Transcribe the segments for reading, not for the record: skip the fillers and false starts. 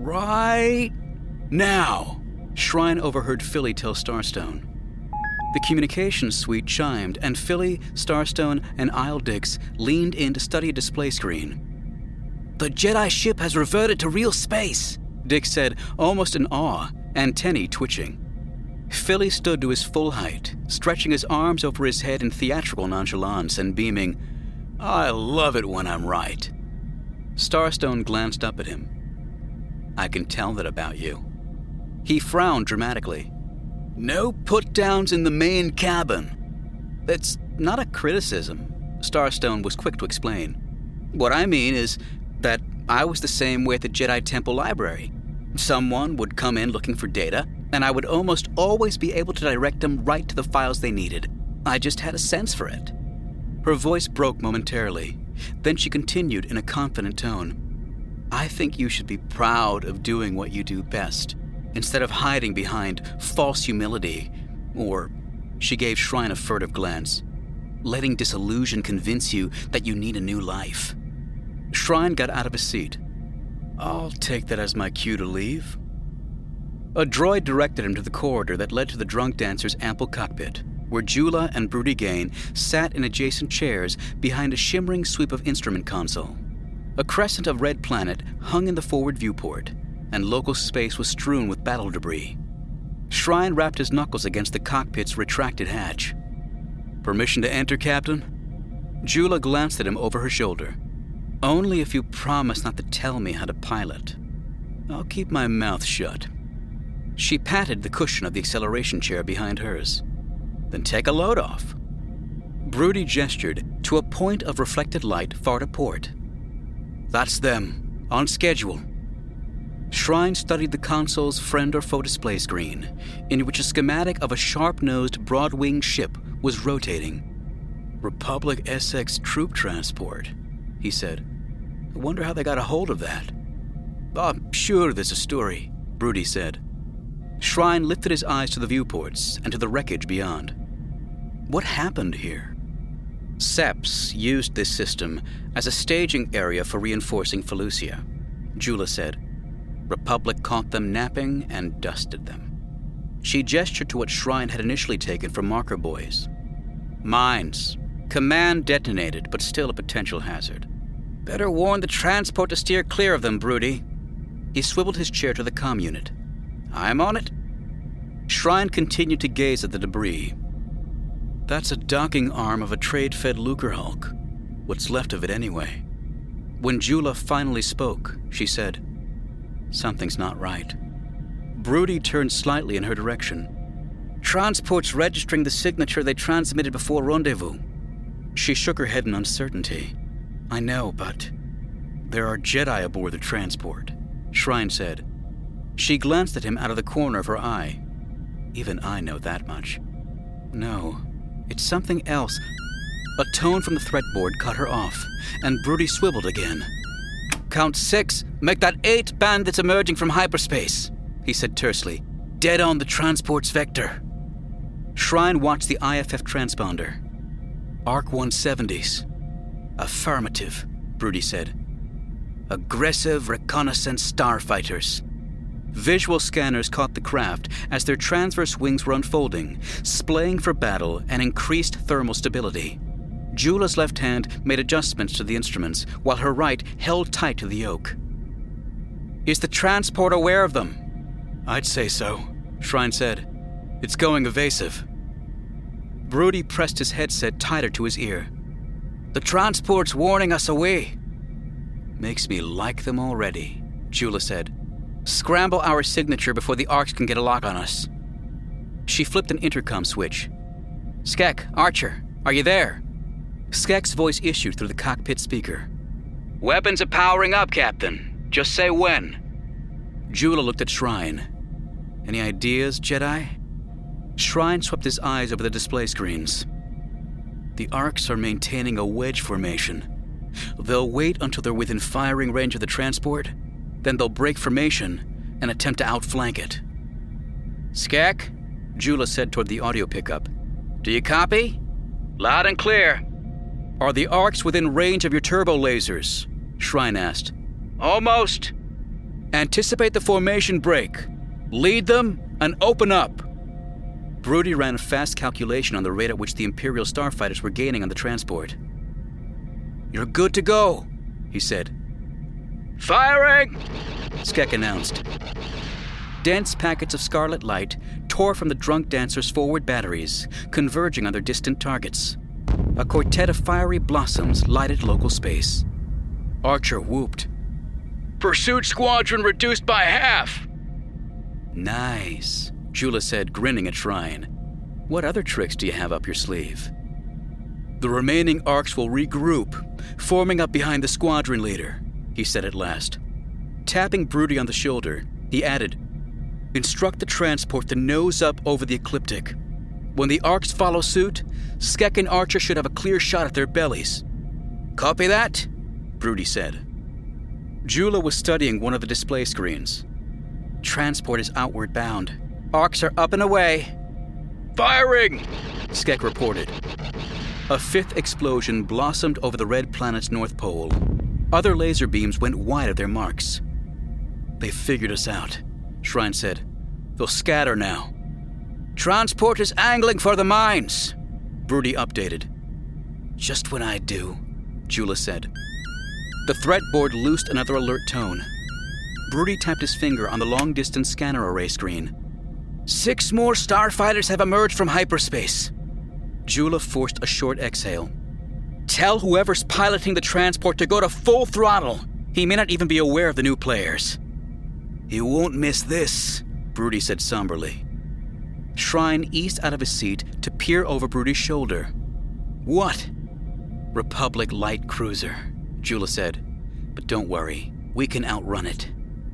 Right now, Shrine overheard Philly tell Starstone. The communications suite chimed, and Philly, Starstone, and Isle Dix leaned in to study a display screen. "The Jedi ship has reverted to real space," Dix said, almost in awe, antennae twitching. Philly stood to his full height, stretching his arms over his head in theatrical nonchalance and beaming, "I love it when I'm right." Starstone glanced up at him. "I can tell that about you." He frowned dramatically. "No put-downs in the main cabin." "That's not a criticism," Starstone was quick to explain. "What I mean is that I was the same way at the Jedi Temple Library. Someone would come in looking for data, and I would almost always be able to direct them right to the files they needed. I just had a sense for it." Her voice broke momentarily. Then she continued in a confident tone. "I think you should be proud of doing what you do best, instead of hiding behind false humility, or," she gave Shrine a furtive glance, "letting disillusion convince you that you need a new life." Shrine got out of his seat. "I'll take that as my cue to leave." A droid directed him to the corridor that led to the drunk dancer's ample cockpit, where Jula and Broody Gain sat in adjacent chairs behind a shimmering sweep of instrument console. A crescent of red planet hung in the forward viewport, and local space was strewn with battle debris. Shrine rapped his knuckles against the cockpit's retracted hatch. "Permission to enter, Captain?" Jula glanced at him over her shoulder. "Only if you promise not to tell me how to pilot." "I'll keep my mouth shut." She patted the cushion of the acceleration chair behind hers. "Then take a load off." Broody gestured to a point of reflected light far to port. "That's them, on schedule." Shrine studied the console's friend or foe display screen, in which a schematic of a sharp-nosed, broad-winged ship was rotating. "Republic SX troop transport," he said. "I wonder how they got a hold of that." "I'm sure there's a story," Broody said. Shrine lifted his eyes to the viewports and to the wreckage beyond. What happened here? Seps used this system as a staging area for reinforcing Felucia, Jula said. Republic caught them napping and dusted them. She gestured to what Shrine had initially taken for marker buoys. "Mines. Command detonated, but still a potential hazard. Better warn the transport to steer clear of them, Broody." He swiveled his chair to the comm unit. "I'm on it." Shrine continued to gaze at the debris. "That's a docking arm of a trade-fed Lucrehulk. What's left of it anyway?" When Jula finally spoke, she said, "Something's not right." Broody turned slightly in her direction. "Transport's registering the signature they transmitted before rendezvous." She shook her head in uncertainty. "I know, but there are Jedi aboard the transport," Shrine said. She glanced at him out of the corner of her eye. "Even I know that much." "No, it's something else." A tone from the threat board cut her off, and Broody swiveled again. "Count 6, make that 8 bandits emerging from hyperspace," he said tersely. "Dead on the transport's vector." Shrine watched the IFF transponder. "ARC 170s. "Affirmative," Broody said. "Aggressive reconnaissance starfighters." Visual scanners caught the craft as their transverse wings were unfolding, splaying for battle and increased thermal stability. Jula's left hand made adjustments to the instruments, while her right held tight to the yoke. "Is the transport aware of them?" "I'd say so," Shrine said. "It's going evasive." Broody pressed his headset tighter to his ear. "The transport's warning us away." "Makes me like them already," Jula said. "Scramble our signature before the Arcs can get a lock on us." She flipped an intercom switch. "Skek, Archer, are you there?" Skek's voice issued through the cockpit speaker. "Weapons are powering up, Captain. Just say when." Jula looked at Shrine. "Any ideas, Jedi?" Shrine swept his eyes over the display screens. "The Arcs are maintaining a wedge formation. They'll wait until they're within firing range of the transport, then they'll break formation and attempt to outflank it." "Skek," Jula said toward the audio pickup. "Do you copy?" "Loud and clear." "Are the Arcs within range of your turbo lasers?" Shrine asked. "Almost." Anticipate the formation break. Lead them and open up. Broody ran a fast calculation on the rate at which the Imperial starfighters were gaining on the transport. "You're good to go," he said. "Firing!" Skek announced. Dense packets of scarlet light tore from the drunk dancer's forward batteries, converging on their distant targets. A quartet of fiery blossoms lighted local space. Archer whooped. "Pursuit squadron reduced by half!" "Nice," Jula said, grinning at Shrine. "What other tricks do you have up your sleeve?" "The remaining ARCs will regroup, forming up behind the squadron leader," he said at last. Tapping Broody on the shoulder, he added, "Instruct the transport to nose up over the ecliptic. When the ARCs follow suit, Skek and Archer should have a clear shot at their bellies." "Copy that," Broody said. Jula was studying one of the display screens. "Transport is outward bound. ARCs are up and away." "Firing!" Skek reported. A fifth explosion blossomed over the red planet's north pole. Other laser beams went wide of their marks. "They figured us out," Shrine said. "They'll scatter now." "Transport is angling for the mines," Broody updated. "Just when I do," Jula said. The threat board loosed another alert tone. Broody tapped his finger on the long-distance scanner array screen. 6 more starfighters have emerged from hyperspace." Jula forced a short exhale. "Tell whoever's piloting the transport to go to full throttle. He may not even be aware of the new players." "He won't miss this," Broody said somberly. Shrine eased out of his seat to peer over Broody's shoulder. "What?" "Republic light cruiser," Jula said. "But don't worry, we can outrun it."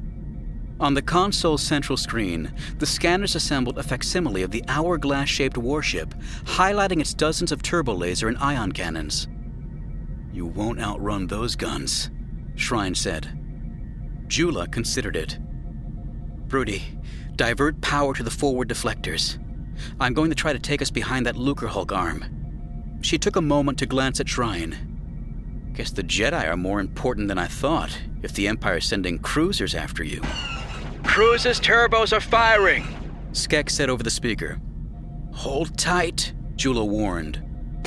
On the console's central screen, the scanners assembled a facsimile of the hourglass-shaped warship, highlighting its dozens of turbolaser and ion cannons. "You won't outrun those guns," Shrine said. Jula considered it. "Broody, divert power to the forward deflectors. I'm going to try to take us behind that Lucrehulk arm." She took a moment to glance at Shrine. "Guess the Jedi are more important than I thought, if the Empire's sending cruisers after you." "Cruiser's turbos are firing," Skek said over the speaker. "Hold tight," Jula warned.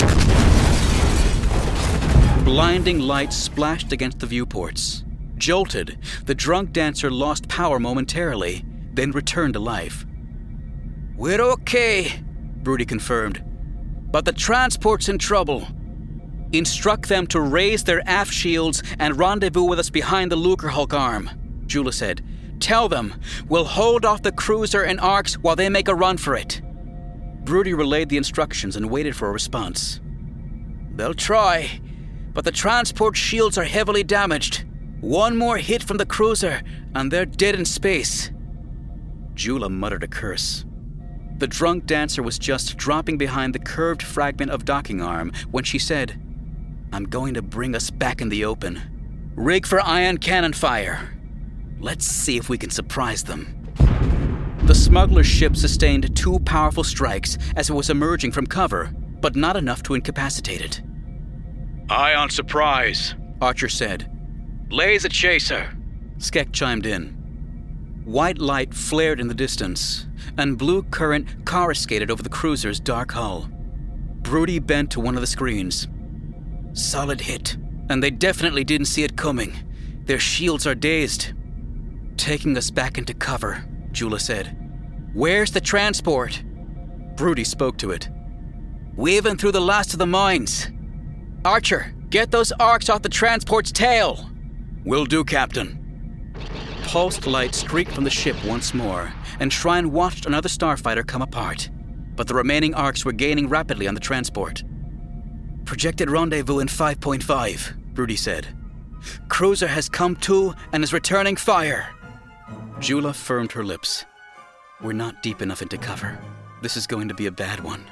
Blinding light splashed against the viewports. Jolted, the drunk dancer lost power momentarily, then returned to life. "We're okay," Broody confirmed. "But the transport's in trouble. Instruct them to raise their aft shields and rendezvous with us behind the Lucrehulk arm," Jula said. "Tell them we'll hold off the cruiser and ARCs while they make a run for it." Broody relayed the instructions and waited for a response. "They'll try, but the transport shields are heavily damaged. One more hit from the cruiser, and they're dead in space." Jula muttered a curse. The drunk dancer was just dropping behind the curved fragment of docking arm when she said, "I'm going to bring us back in the open. Rig for ion cannon fire. Let's see if we can surprise them." The smuggler's ship sustained 2 powerful strikes as it was emerging from cover, but not enough to incapacitate it. "Eye on surprise," Archer said. "Laser chaser," Skek chimed in. White light flared in the distance, and blue current coruscated over the cruiser's dark hull. Broody bent to one of the screens. "Solid hit, and they definitely didn't see it coming. Their shields are dazed." "Taking us back into cover," Jula said. "Where's the transport?" Broody spoke to it. "Weaving through the last of the mines. Archer, get those ARCs off the transport's tail." "Will do, Captain." Pulsed light streaked from the ship once more, and Shrine watched another starfighter come apart. But the remaining ARCs were gaining rapidly on the transport. "Projected rendezvous in 5.5, Broody said. "Cruiser has come to and is returning fire." Jula firmed her lips. "We're not deep enough into cover. This is going to be a bad one."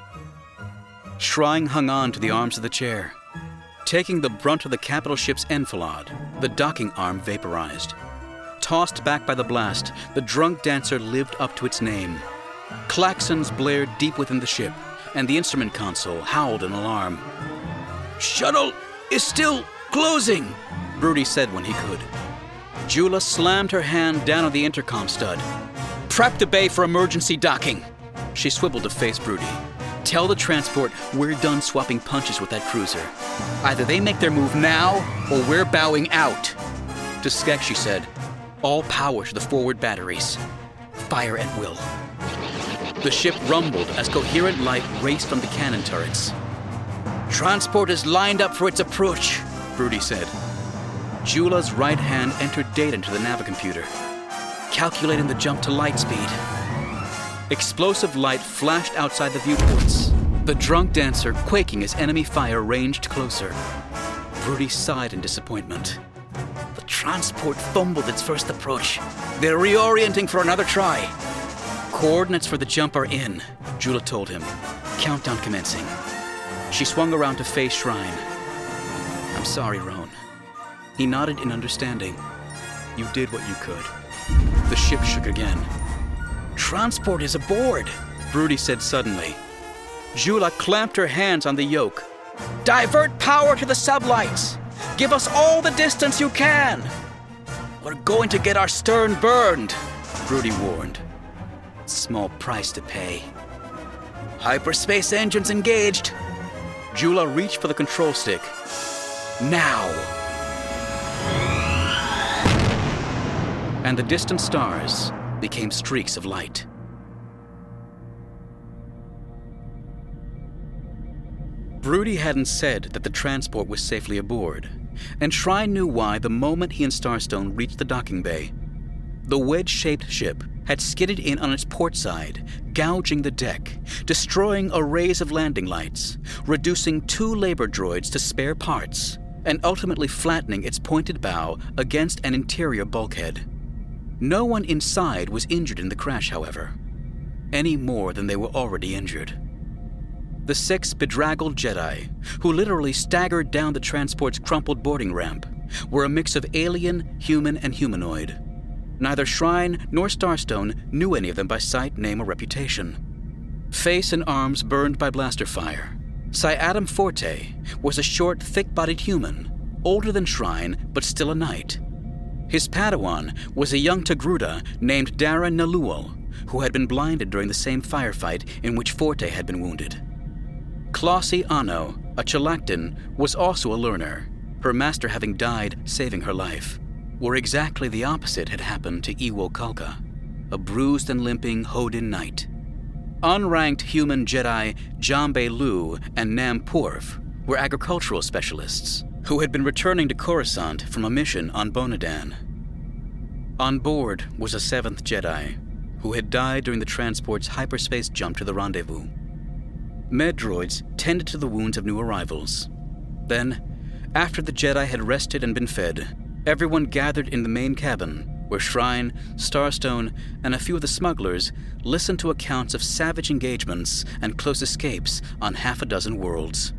Shrine hung on to the arms of the chair. Taking the brunt of the capital ship's enfilade, the docking arm vaporized. Tossed back by the blast, the drunk dancer lived up to its name. Klaxons blared deep within the ship, and the instrument console howled in alarm. "Shuttle is still closing," Broody said when he could. Jula slammed her hand down on the intercom stud. "Prep the bay for emergency docking." She swiveled to face Broody. "Tell the transport we're done swapping punches with that cruiser. Either they make their move now, or we're bowing out." To Skek, she said, "All power to the forward batteries. Fire at will." The ship rumbled as coherent light raced from the cannon turrets. "Transport is lined up for its approach," Broody said. Jula's right hand entered data into the navicomputer, calculating the jump to light speed. Explosive light flashed outside the viewports, the drunk dancer quaking as enemy fire ranged closer. Broody sighed in disappointment. "The transport fumbled its first approach. They're reorienting for another try." "Coordinates for the jump are in," Jula told him. "Countdown commencing." She swung around to face Shrine. "I'm sorry, Roan." He nodded in understanding. "You did what you could." The ship shook again. "Transport is aboard," Broody said suddenly. Jula clamped her hands on the yoke. "Divert power to the sublights! Give us all the distance you can!" "We're going to get our stern burned," Broody warned. "Small price to pay." "Hyperspace engines engaged." Jula reached for the control stick. "Now!" And the distant stars became streaks of light. Broody hadn't said that the transport was safely aboard, and Shrine knew why the moment he and Starstone reached the docking bay. The wedge-shaped ship had skidded in on its port side, gouging the deck, destroying arrays of landing lights, reducing 2 labor droids to spare parts, and ultimately flattening its pointed bow against an interior bulkhead. No one inside was injured in the crash, however, any more than they were already injured. The 6 bedraggled Jedi, who literally staggered down the transport's crumpled boarding ramp, were a mix of alien, human, and humanoid. Neither Shrine nor Starstone knew any of them by sight, name, or reputation. Face and arms burned by blaster fire, Psi Adam Forte was a short, thick-bodied human, older than Shrine, but still a knight. His Padawan was a young Togruta named Darren Nalual, who had been blinded during the same firefight in which Forte had been wounded. Clossie Anno, a Chalactin, was also a learner, her master having died saving her life, where exactly the opposite had happened to Iwo Kalka, a bruised and limping Hodin knight. Unranked human Jedi Jambe Lu and Nam Porf were agricultural specialists who had been returning to Coruscant from a mission on Bonadan. On board was a 7th Jedi, who had died during the transport's hyperspace jump to the rendezvous. Med droids tended to the wounds of new arrivals. Then, after the Jedi had rested and been fed, everyone gathered in the main cabin, where Shrine, Starstone, and a few of the smugglers listened to accounts of savage engagements and close escapes on 6 worlds.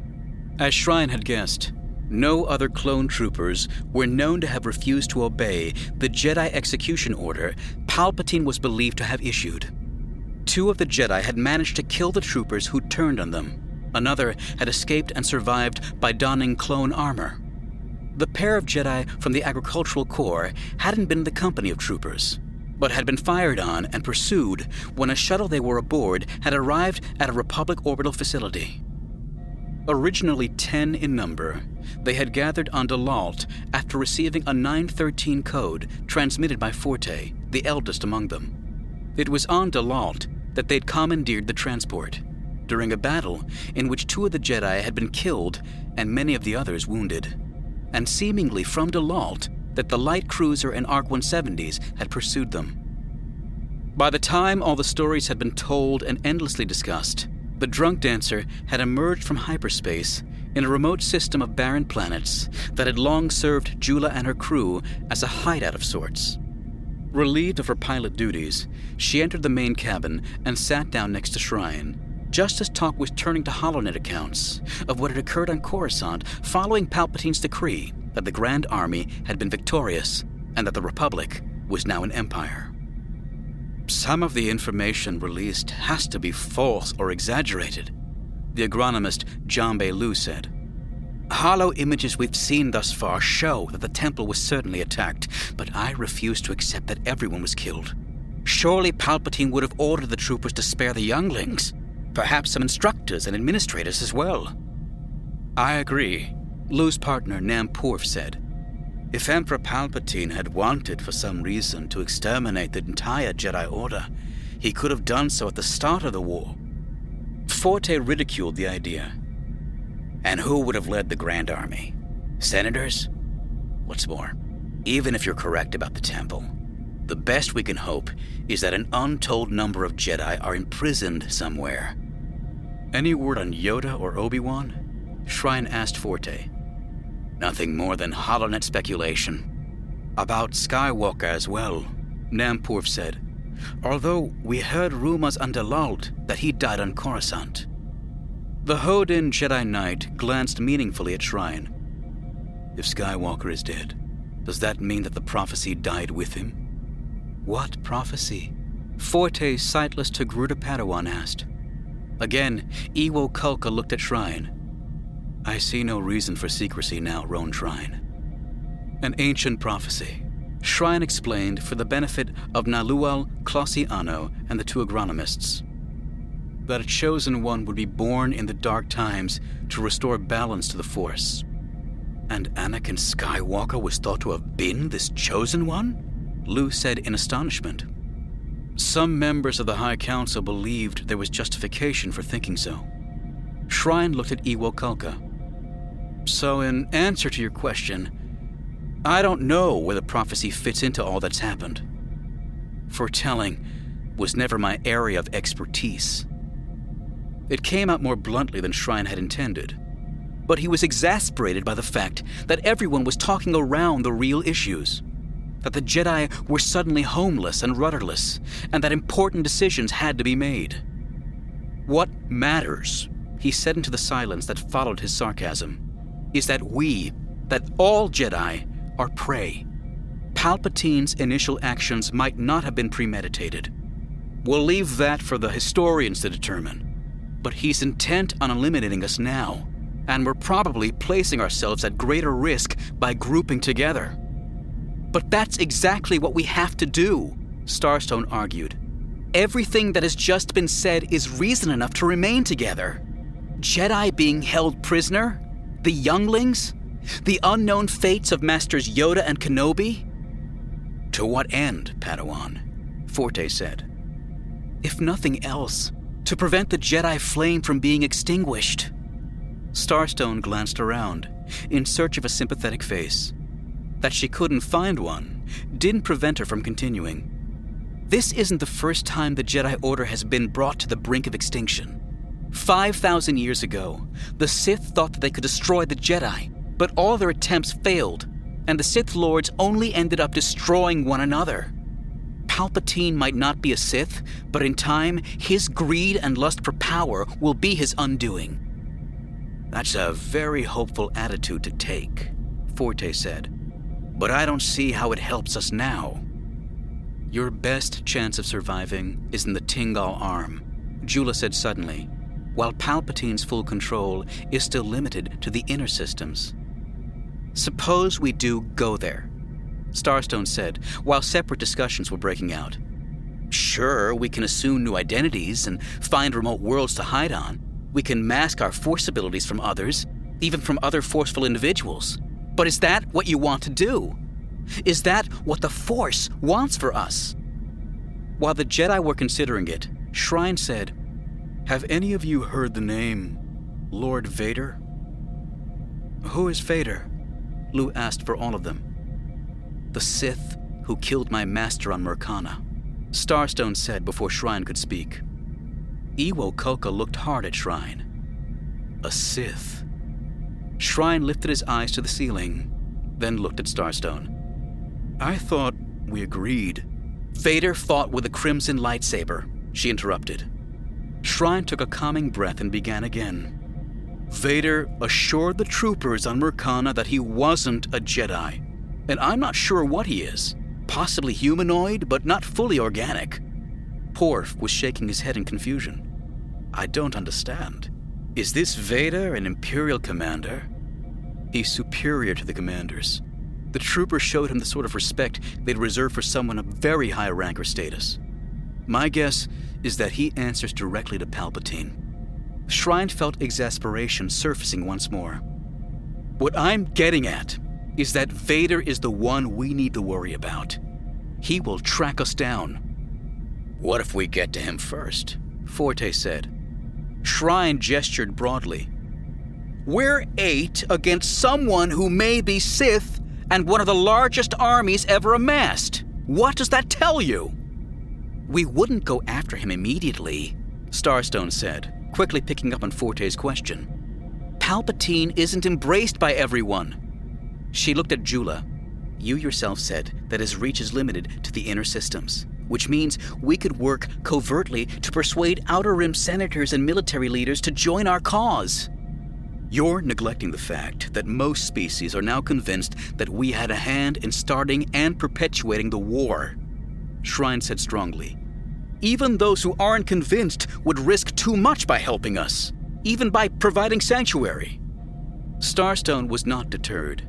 As Shrine had guessed, no other clone troopers were known to have refused to obey the Jedi execution order Palpatine was believed to have issued. 2 of the Jedi had managed to kill the troopers who turned on them. Another had escaped and survived by donning clone armor. The pair of Jedi from the Agricultural Corps hadn't been in the company of troopers, but had been fired on and pursued when a shuttle they were aboard had arrived at a Republic orbital facility. Originally 10 in number, they had gathered on Dalalt after receiving a 913 code transmitted by Forte, the eldest among them. It was on Dalalt that they'd commandeered the transport, during a battle in which 2 of the Jedi had been killed and many of the others wounded, and seemingly from Dalalt that the light cruiser and ARC-170s had pursued them. By the time all the stories had been told and endlessly discussed, the drunk dancer had emerged from hyperspace in a remote system of barren planets that had long served Jula and her crew as a hideout of sorts. Relieved of her pilot duties, she entered the main cabin and sat down next to Shrine, just as talk was turning to HoloNet accounts of what had occurred on Coruscant following Palpatine's decree that the Grand Army had been victorious and that the Republic was now an empire. "Some of the information released has to be false or exaggerated," the agronomist Jambe Lu said. Hollow images we've seen thus far show that the temple was certainly attacked, but I refuse to accept that everyone was killed. Surely Palpatine would have ordered the troopers to spare the younglings, perhaps some instructors and administrators as well. I agree, Lu's partner Nam Porf said. If Emperor Palpatine had wanted for some reason to exterminate the entire Jedi Order, he could have done so at the start of the war. Forte ridiculed the idea. And who would have led the Grand Army? Senators? What's more, even if you're correct about the temple, the best we can hope is that an untold number of Jedi are imprisoned somewhere. Any word on Yoda or Obi-Wan? Shrine asked Forte. Nothing more than HoloNet speculation. About Skywalker as well, Nam Porf said. Although we heard rumors under Lalt that he died on Coruscant. The Hodin Jedi Knight glanced meaningfully at Shrine. If Skywalker is dead, does that mean that the prophecy died with him? What prophecy? Forte's sightless Togruta Padawan asked. Again, Ewo Kulka looked at Shrine. I see no reason for secrecy now, Roan Shrine. An ancient prophecy. Shrine explained for the benefit of Nalual, Clossi Anno, and the two agronomists. That a chosen one would be born in the dark times to restore balance to the Force. And Anakin Skywalker was thought to have been this chosen one? Lu said in astonishment. Some members of the High Council believed there was justification for thinking so. Shrine looked at Ewo Kulka. So in answer to your question, I don't know where the prophecy fits into all that's happened. Foretelling was never my area of expertise. It came out more bluntly than Shrine had intended, but he was exasperated by the fact that everyone was talking around the real issues, that the Jedi were suddenly homeless and rudderless, and that important decisions had to be made. What matters, he said into the silence that followed his sarcasm, is that all Jedi, are prey. Palpatine's initial actions might not have been premeditated. We'll leave that for the historians to determine. But he's intent on eliminating us now, and we're probably placing ourselves at greater risk by grouping together. But that's exactly what we have to do, Starstone argued. Everything that has just been said is reason enough to remain together. Jedi being held prisoner? The younglings? The unknown fates of Masters Yoda and Kenobi? To what end, Padawan? Forte said. If nothing else, to prevent the Jedi flame from being extinguished. Starstone glanced around, in search of a sympathetic face. That she couldn't find one didn't prevent her from continuing. This isn't the first time the Jedi Order has been brought to the brink of extinction. 5,000 years ago, the Sith thought that they could destroy the Jedi, but all their attempts failed, and the Sith Lords only ended up destroying one another. Palpatine might not be a Sith, but in time, his greed and lust for power will be his undoing. That's a very hopeful attitude to take, Forte said, but I don't see how it helps us now. Your best chance of surviving is in the Tingal Arm, Jula said suddenly, while Palpatine's full control is still limited to the inner systems. Suppose we do go there, Starstone said, while separate discussions were breaking out. Sure, we can assume new identities and find remote worlds to hide on. We can mask our Force abilities from others, even from other forceful individuals. But is that what you want to do? Is that what the Force wants for us? While the Jedi were considering it, Shrine said, Have any of you heard the name Lord Vader? Who is Vader? Lu asked for all of them. The Sith who killed my master on Murkana, Starstone said before Shrine could speak. Ewo Kulka looked hard at Shrine. A Sith. Shrine lifted his eyes to the ceiling, then looked at Starstone. I thought we agreed. Vader fought with a crimson lightsaber, she interrupted. Shrine took a calming breath and began again. Vader assured the troopers on Murkana that he wasn't a Jedi, and I'm not sure what he is. Possibly humanoid, but not fully organic. Porf was shaking his head in confusion. I don't understand. Is this Vader an Imperial commander? He's superior to the commanders. The troopers showed him the sort of respect they'd reserve for someone of very high rank or status. My guess is that he answers directly to Palpatine. Shrine felt exasperation surfacing once more. What I'm getting at is that Vader is the one we need to worry about. He will track us down. What if we get to him first? Forte said. Shrine gestured broadly. We're 8 against someone who may be Sith and one of the largest armies ever amassed. What does that tell you? We wouldn't go after him immediately, Starstone said, quickly picking up on Forte's question. Palpatine isn't embraced by everyone. She looked at Jula. You yourself said that his reach is limited to the inner systems, which means we could work covertly to persuade Outer Rim senators and military leaders to join our cause. You're neglecting the fact that most species are now convinced that we had a hand in starting and perpetuating the war, Shrine said strongly. Even those who aren't convinced would risk too much by helping us, even by providing sanctuary. Starstone was not deterred.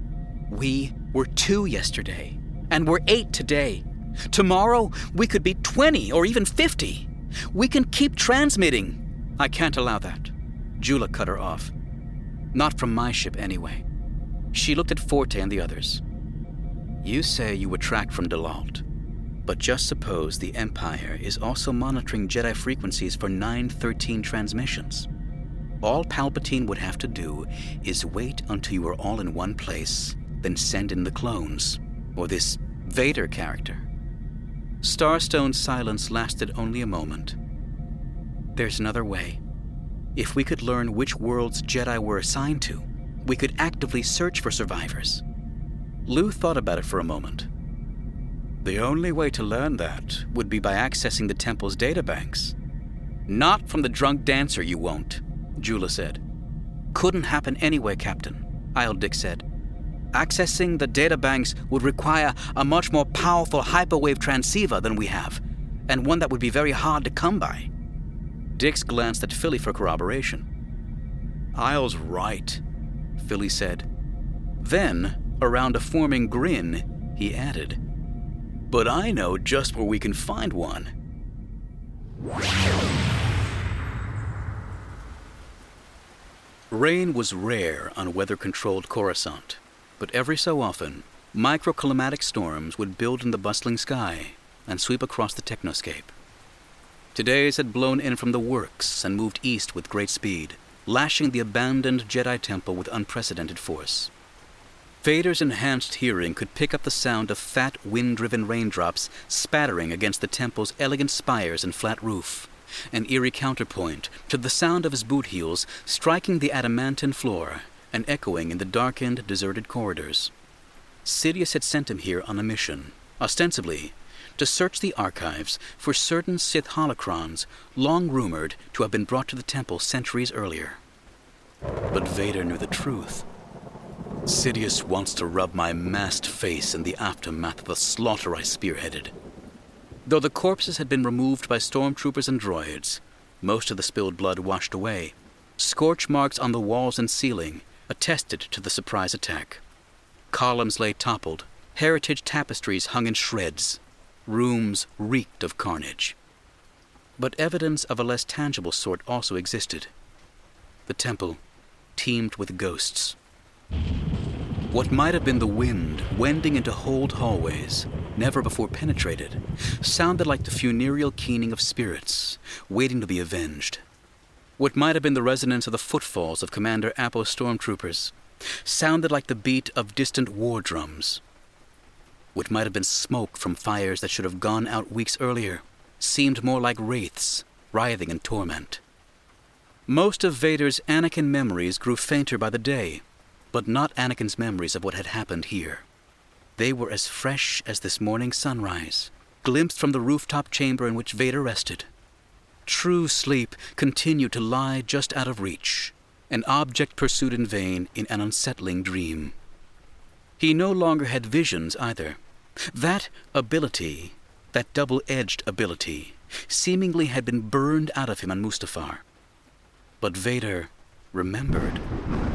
We were 2 yesterday, and we're 8 today. Tomorrow, we could be 20 or even 50. We can keep transmitting. I can't allow that. Jula cut her off. Not from my ship, anyway. She looked at Forte and the others. You say you were tracked from Dalalt, but just suppose the Empire is also monitoring Jedi frequencies for 913 transmissions. All Palpatine would have to do is wait until you are all in one place, then send in the clones, or this Vader character. Starstone's silence lasted only a moment. There's another way. If we could learn which worlds Jedi were assigned to, we could actively search for survivors. Lou thought about it for a moment. The only way to learn that would be by accessing the temple's databanks. Not from the drunk dancer, you won't, Jula said. Couldn't happen anyway, Captain, Ildic said. Accessing the databanks would require a much more powerful hyperwave transceiver than we have, and one that would be very hard to come by. Dix glanced at Philly for corroboration. Isle's right, Philly said. Then, around a forming grin, he added, But I know just where we can find one. Rain was rare on weather-controlled Coruscant, but every so often, microclimatic storms would build in the bustling sky and sweep across the technoscape. Today's had blown in from the works and moved east with great speed, lashing the abandoned Jedi Temple with unprecedented force. Vader's enhanced hearing could pick up the sound of fat, wind-driven raindrops spattering against the temple's elegant spires and flat roof, an eerie counterpoint to the sound of his boot heels striking the adamantine floor and echoing in the darkened, deserted corridors. Sidious had sent him here on a mission, ostensibly to search the archives for certain Sith holocrons long rumored to have been brought to the temple centuries earlier. But Vader knew the truth. Sidious wants to rub my masked face in the aftermath of the slaughter I spearheaded. Though the corpses had been removed by stormtroopers and droids, most of the spilled blood washed away. Scorch marks on the walls and ceiling attested to the surprise attack. Columns lay toppled, heritage tapestries hung in shreds. Rooms reeked of carnage. But evidence of a less tangible sort also existed. The temple teemed with ghosts. What might have been the wind wending into hold hallways, never before penetrated, sounded like the funereal keening of spirits, waiting to be avenged. What might have been the resonance of the footfalls of Commander Appo's stormtroopers sounded like the beat of distant war drums. What might have been smoke from fires that should have gone out weeks earlier seemed more like wraiths, writhing in torment. Most of Vader's Anakin memories grew fainter by the day, but not Anakin's memories of what had happened here. They were as fresh as this morning's sunrise, glimpsed from the rooftop chamber in which Vader rested. True sleep continued to lie just out of reach, an object pursued in vain in an unsettling dream. He no longer had visions either. That ability, that double-edged ability, seemingly had been burned out of him on Mustafar. But Vader remembered.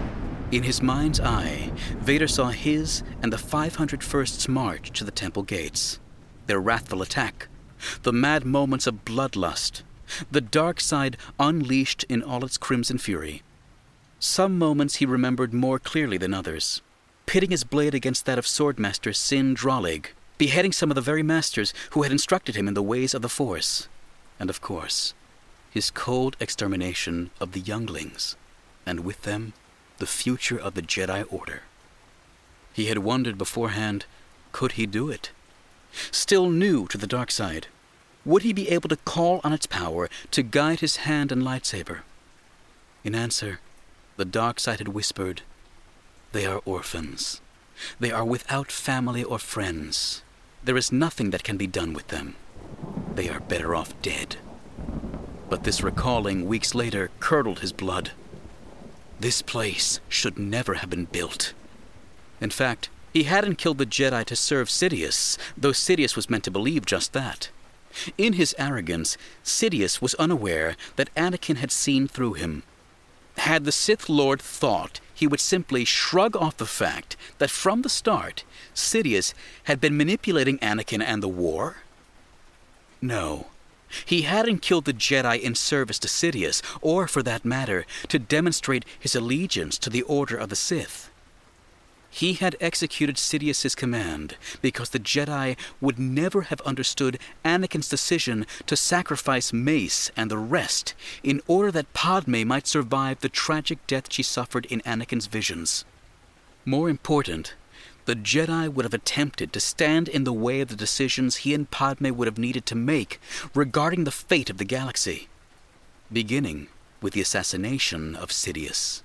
In his mind's eye, Vader saw his and the 501st's march to the temple gates, their wrathful attack, the mad moments of bloodlust, the dark side unleashed in all its crimson fury. Some moments he remembered more clearly than others, pitting his blade against that of Swordmaster Sin Dralig, beheading some of the very masters who had instructed him in the ways of the Force, and of course, his cold extermination of the younglings, and with them, the future of the Jedi Order. He had wondered beforehand, could he do it? Still new to the dark side, would he be able to call on its power to guide his hand and lightsaber? In answer, the dark side had whispered, "They are orphans. They are without family or friends. There is nothing that can be done with them. They are better off dead." But this recalling weeks later curdled his blood. This place should never have been built. In fact, he hadn't killed the Jedi to serve Sidious, though Sidious was meant to believe just that. In his arrogance, Sidious was unaware that Anakin had seen through him. Had the Sith Lord thought he would simply shrug off the fact that from the start, Sidious had been manipulating Anakin and the war? No. He hadn't killed the Jedi in service to Sidious, or, for that matter, to demonstrate his allegiance to the Order of the Sith. He had executed Sidious's command because the Jedi would never have understood Anakin's decision to sacrifice Mace and the rest in order that Padme might survive the tragic death she suffered in Anakin's visions. More important, the Jedi would have attempted to stand in the way of the decisions he and Padme would have needed to make regarding the fate of the galaxy, beginning with the assassination of Sidious.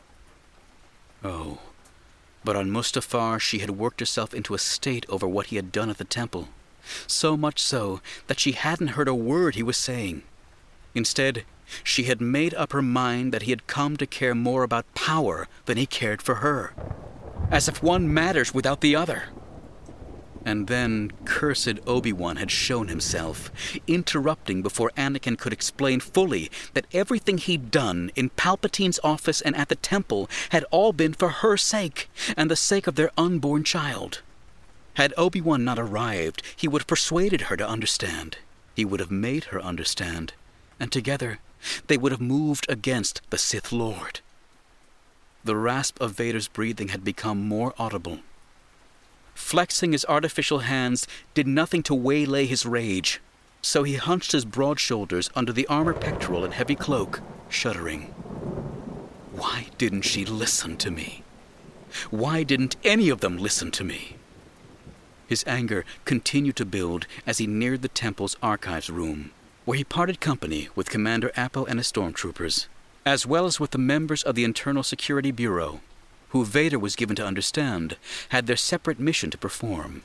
Oh, but on Mustafar she had worked herself into a state over what he had done at the temple, so much so that she hadn't heard a word he was saying. Instead, she had made up her mind that he had come to care more about power than he cared for her. As if one matters without the other. And then cursed Obi-Wan had shown himself, interrupting before Anakin could explain fully that everything he'd done in Palpatine's office and at the temple had all been for her sake and the sake of their unborn child. Had Obi-Wan not arrived, he would have persuaded her to understand. He would have made her understand. And together, they would have moved against the Sith Lord. The rasp of Vader's breathing had become more audible. Flexing his artificial hands did nothing to waylay his rage, so he hunched his broad shoulders under the armor pectoral and heavy cloak, shuddering. Why didn't she listen to me? Why didn't any of them listen to me? His anger continued to build as he neared the temple's archives room, where he parted company with Commander Apple and his stormtroopers, as well as with the members of the Internal Security Bureau, who Vader was given to understand had their separate mission to perform.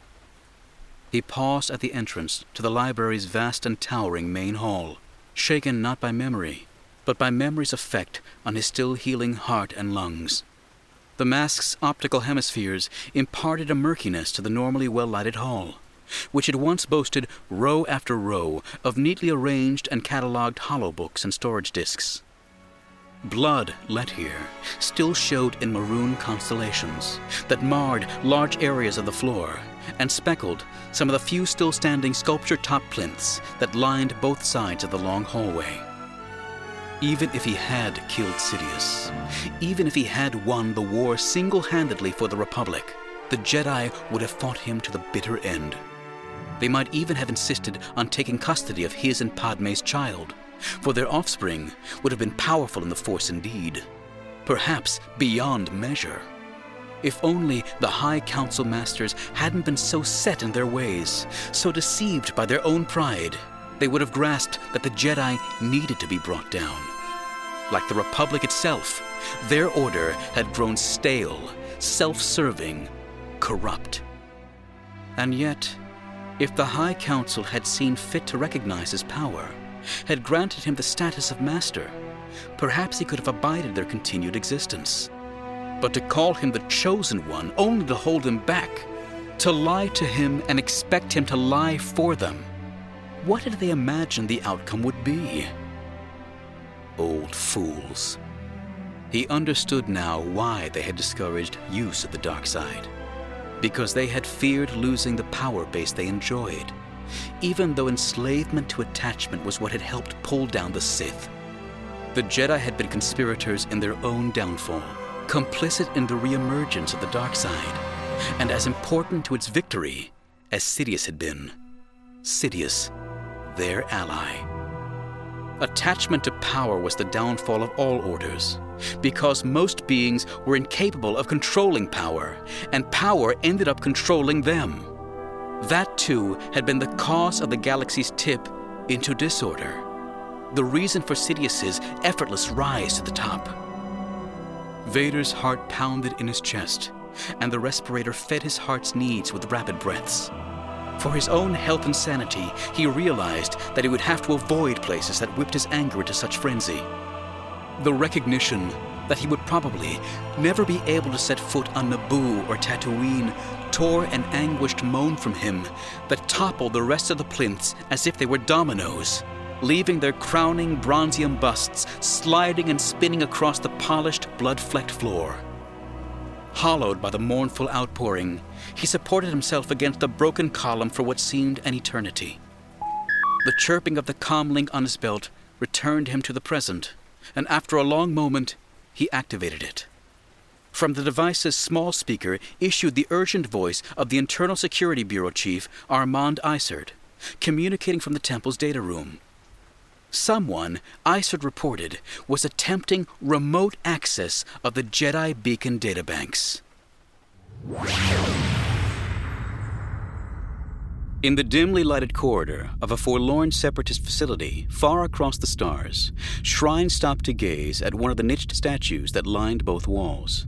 He paused at the entrance to the library's vast and towering main hall, shaken not by memory, but by memory's effect on his still healing heart and lungs. The mask's optical hemispheres imparted a murkiness to the normally well-lighted hall, which had once boasted row after row of neatly arranged and catalogued holobooks and storage discs. Blood let here still showed in maroon constellations that marred large areas of the floor and speckled some of the few still standing sculpture top plinths that lined both sides of the long hallway. Even if he had killed Sidious, even if he had won the war single-handedly for the Republic, the Jedi would have fought him to the bitter end. They might even have insisted on taking custody of his and Padme's child, for their offspring would have been powerful in the Force indeed, perhaps beyond measure. If only the High Council Masters hadn't been so set in their ways, so deceived by their own pride, they would have grasped that the Jedi needed to be brought down. Like the Republic itself, their order had grown stale, self-serving, corrupt. And yet, if the High Council had seen fit to recognize his power, had granted him the status of master, perhaps he could have abided their continued existence. But to call him the chosen one only to hold him back, to lie to him and expect him to lie for them, what did they imagine the outcome would be? Old fools. He understood now why they had discouraged use of the dark side. Because they had feared losing the power base they enjoyed, even though enslavement to attachment was what had helped pull down the Sith. The Jedi had been conspirators in their own downfall, complicit in the reemergence of the dark side, and as important to its victory as Sidious had been. Sidious, their ally. Attachment to power was the downfall of all orders, because most beings were incapable of controlling power, and power ended up controlling them. That, too, had been the cause of the galaxy's tip into disorder, the reason for Sidious's effortless rise to the top. Vader's heart pounded in his chest, and the respirator fed his heart's needs with rapid breaths. For his own health and sanity, he realized that he would have to avoid places that whipped his anger into such frenzy. The recognition that he would probably never be able to set foot on Naboo or Tatooine tore an anguished moan from him that toppled the rest of the plinths as if they were dominoes, leaving their crowning bronzium busts sliding and spinning across the polished, blood-flecked floor. Hollowed by the mournful outpouring, he supported himself against the broken column for what seemed an eternity. The chirping of the comlink on his belt returned him to the present, and after a long moment, he activated it. From the device's small speaker issued the urgent voice of the Internal Security Bureau Chief, Armand Isard, communicating from the temple's data room. Someone, Isard reported, was attempting remote access of the Jedi Beacon databanks. In the dimly lighted corridor of a forlorn separatist facility far across the stars, Shrine stopped to gaze at one of the niched statues that lined both walls.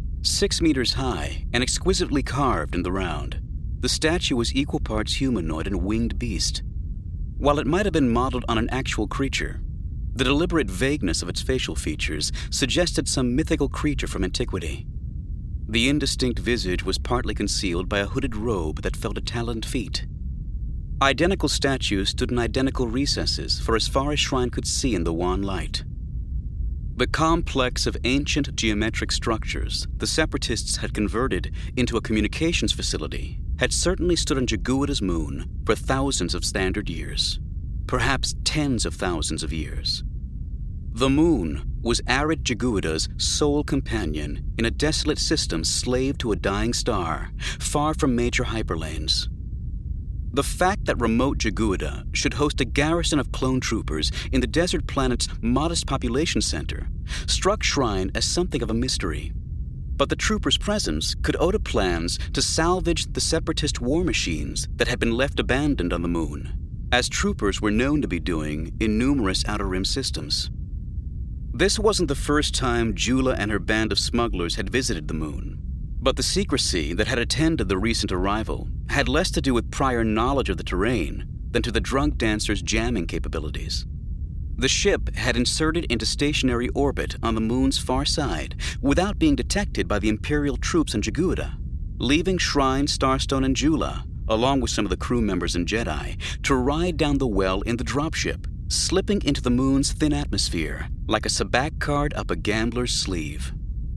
6 meters high and exquisitely carved in the round, the statue was equal parts humanoid and winged beast. While it might have been modeled on an actual creature, the deliberate vagueness of its facial features suggested some mythical creature from antiquity. The indistinct visage was partly concealed by a hooded robe that fell to taloned feet. Identical statues stood in identical recesses for as far as Shrine could see in the wan light. The complex of ancient geometric structures the Separatists had converted into a communications facility had certainly stood on Jaguada's moon for thousands of standard years, perhaps tens of thousands of years. The moon was arid Jaguada's sole companion in a desolate system slave to a dying star, far from major hyperlanes. The fact that remote Jaguada should host a garrison of clone troopers in the desert planet's modest population center struck Shrine as something of a mystery. But the troopers' presence could owe to plans to salvage the Separatist war machines that had been left abandoned on the moon, as troopers were known to be doing in numerous Outer Rim systems. This wasn't the first time Jula and her band of smugglers had visited the moon, but the secrecy that had attended the recent arrival had less to do with prior knowledge of the terrain than to the drunk dancers' jamming capabilities. The ship had inserted into stationary orbit on the moon's far side without being detected by the Imperial troops on Jaguada, leaving Shrine, Starstone, and Jula, along with some of the crew members and Jedi, to ride down the well in the dropship, slipping into the moon's thin atmosphere like a sabacc card up a gambler's sleeve.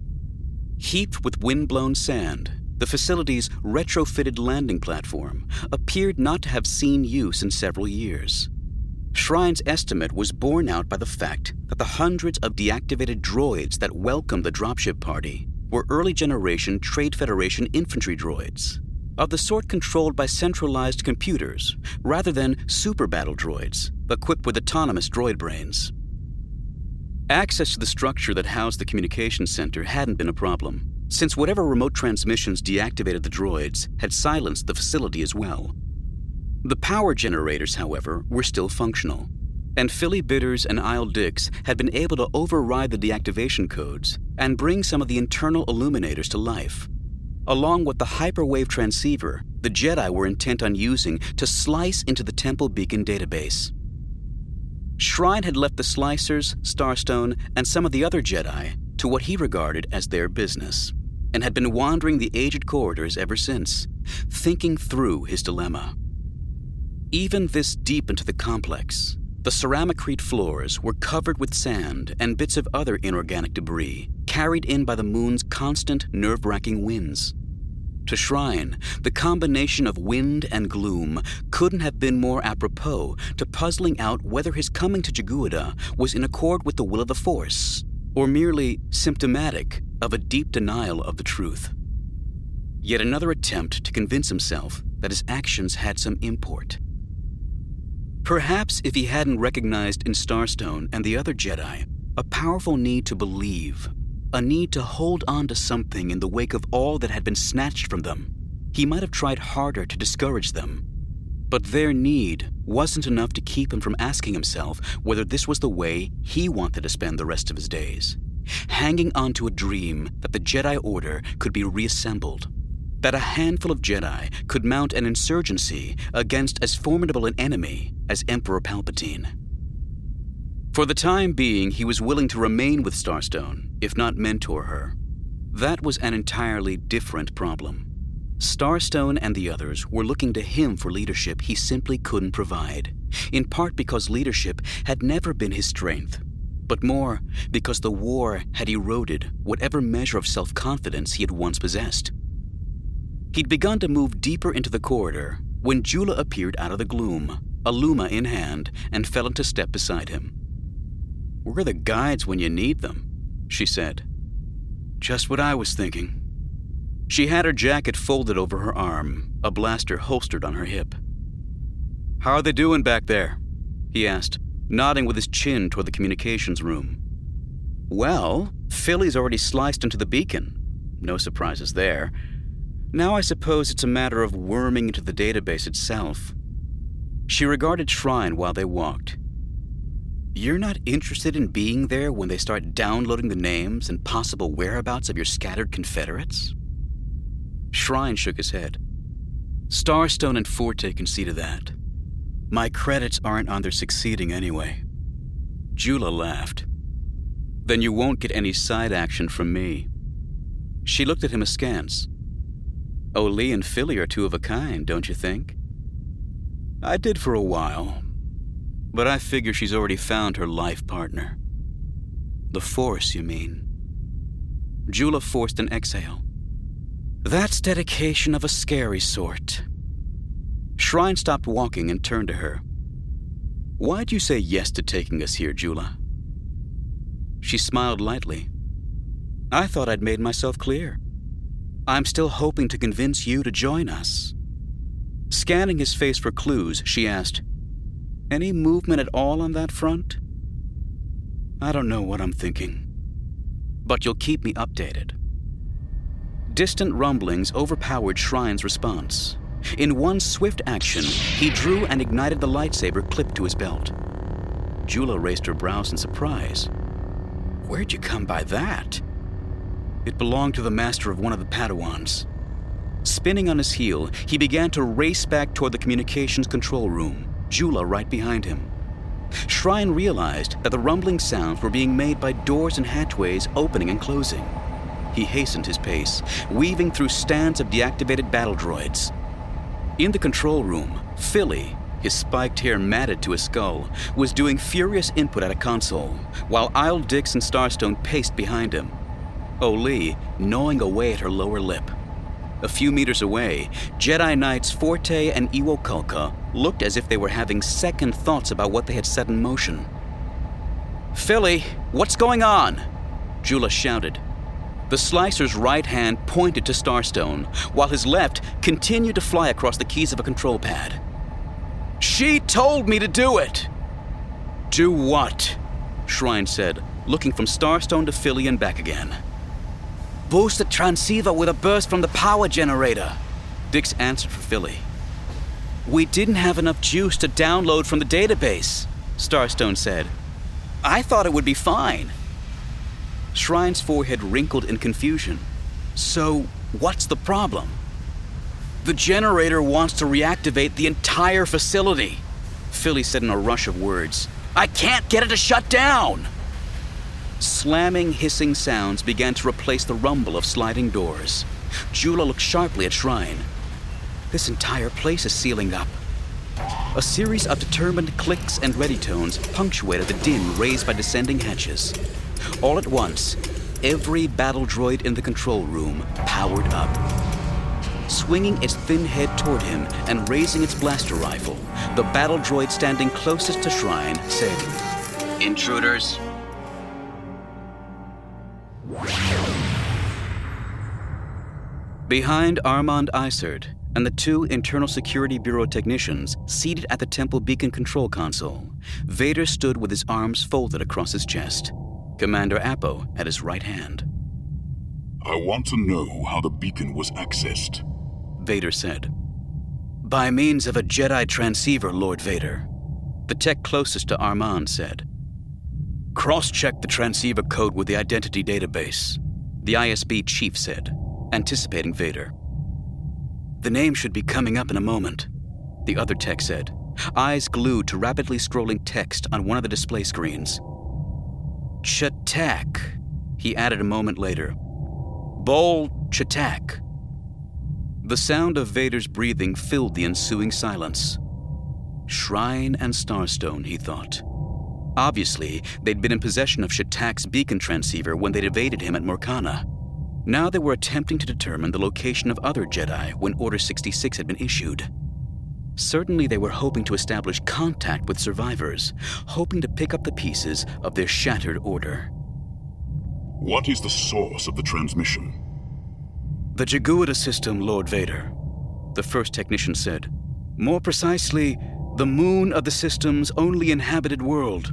Heaped with wind-blown sand, the facility's retrofitted landing platform appeared not to have seen use in several years. Shrine's estimate was borne out by the fact that the hundreds of deactivated droids that welcomed the dropship party were early-generation Trade Federation infantry droids, of the sort controlled by centralized computers rather than super battle droids equipped with autonomous droid brains. Access to the structure that housed the communications center hadn't been a problem, since whatever remote transmissions deactivated the droids had silenced the facility as well. The power generators, however, were still functional, and Philly Bitters and Isle Dix had been able to override the deactivation codes and bring some of the internal illuminators to life, along with the hyperwave transceiver the Jedi were intent on using to slice into the Temple Beacon database. Shrine had left the Slicers, Starstone, and some of the other Jedi to what he regarded as their business, and had been wandering the aged corridors ever since, thinking through his dilemma. Even this deep into the complex, the ceramicrete floors were covered with sand and bits of other inorganic debris carried in by the moon's constant, nerve-wracking winds. To Shrine, the combination of wind and gloom couldn't have been more apropos to puzzling out whether his coming to Jaguada was in accord with the will of the Force, or merely symptomatic of a deep denial of the truth. Yet another attempt to convince himself that his actions had some import. Perhaps if he hadn't recognized in Starstone and the other Jedi a powerful need to believe, a need to hold on to something in the wake of all that had been snatched from them, he might have tried harder to discourage them. But their need wasn't enough to keep him from asking himself whether this was the way he wanted to spend the rest of his days, hanging on to a dream that the Jedi Order could be reassembled, that a handful of Jedi could mount an insurgency against as formidable an enemy as Emperor Palpatine. For the time being, he was willing to remain with Starstone, if not mentor her. That was an entirely different problem. Starstone and the others were looking to him for leadership he simply couldn't provide, in part because leadership had never been his strength, but more because the war had eroded whatever measure of self-confidence he had once possessed. He'd begun to move deeper into the corridor when Jula appeared out of the gloom, a Luma in hand, and fell into step beside him. "Where are the guides when you need them?" she said. "Just what I was thinking." She had her jacket folded over her arm, a blaster holstered on her hip. "How are they doing back there?" he asked, nodding with his chin toward the communications room. "Well, Philly's already sliced into the beacon. No surprises there. Now I suppose it's a matter of worming into the database itself." She regarded Shrine while they walked. "You're not interested in being there when they start downloading the names and possible whereabouts of your scattered Confederates?" Shrine shook his head. "Starstone and Forte can see to that. My credits aren't on their succeeding anyway." Jula laughed. "Then you won't get any side action from me." She looked at him askance. "O'Lee and Philly are two of a kind, don't you think?" "I did for a while, but I figure she's already found her life partner." "The Force, you mean?" Jula forced an exhale. "That's dedication of a scary sort." Shrine stopped walking and turned to her. "Why'd you say yes to taking us here, Jula?" She smiled lightly. "I thought I'd made myself clear. I'm still hoping to convince you to join us." Scanning his face for clues, she asked, "Any movement at all on that front?" "I don't know what I'm thinking, but you'll keep me updated." Distant rumblings overpowered Shrine's response. In one swift action, he drew and ignited the lightsaber clipped to his belt. Jula raised her brows in surprise. "Where'd you come by that?" "It belonged to the master of one of the Padawans." Spinning on his heel, he began to race back toward the communications control room, Jula right behind him. Shrine realized that the rumbling sounds were being made by doors and hatchways opening and closing. He hastened his pace, weaving through stands of deactivated battle droids. In the control room, Philly, his spiked hair matted to his skull, was doing furious input at a console, while Isle Dix and Starstone paced behind him. O'Lee gnawing away at her lower lip. A few meters away, Jedi Knights Forte and Iwo Kulka looked as if they were having second thoughts about what they had set in motion. "Philly, what's going on?" Jula shouted. The Slicer's right hand pointed to Starstone, while his left continued to fly across the keys of a control pad. "She told me to do it!" "Do what?" Shrine said, looking from Starstone to Philly and back again. "Boost the transceiver with a burst from the power generator," Dix answered for Philly. "We didn't have enough juice to download from the database," Starstone said. "I thought it would be fine." Shrine's forehead wrinkled in confusion. "So, what's the problem?" "The generator wants to reactivate the entire facility," Philly said in a rush of words. "I can't get it to shut down!" Slamming, hissing sounds began to replace the rumble of sliding doors. Jula looked sharply at Shrine. "This entire place is sealing up." A series of determined clicks and ready tones punctuated the din raised by descending hatches. All at once, every battle droid in the control room powered up. Swinging its thin head toward him and raising its blaster rifle, the battle droid standing closest to Shrine said, "Intruders." Behind Armand Isard and the two Internal Security Bureau technicians seated at the temple beacon control console, Vader stood with his arms folded across his chest, Commander Apo at his right hand. "I want to know how the beacon was accessed," Vader said. "By means of a Jedi transceiver, Lord Vader," the tech closest to Armand said. "Cross-check the transceiver code with the identity database," the ISB chief said, anticipating Vader. "The name should be coming up in a moment," the other tech said, eyes glued to rapidly scrolling text on one of the display screens. "Ch'tak," he added a moment later. "Bol Ch'tak." The sound of Vader's breathing filled the ensuing silence. Shrine and Starstone, he thought. Obviously, they'd been in possession of Ch'tak's beacon transceiver when they'd evaded him at Morkana. Now they were attempting to determine the location of other Jedi when Order 66 had been issued. Certainly they were hoping to establish contact with survivors, hoping to pick up the pieces of their shattered order. "What is the source of the transmission?" "The Jaguda system, Lord Vader," the first technician said. "More precisely, the moon of the system's only inhabited world."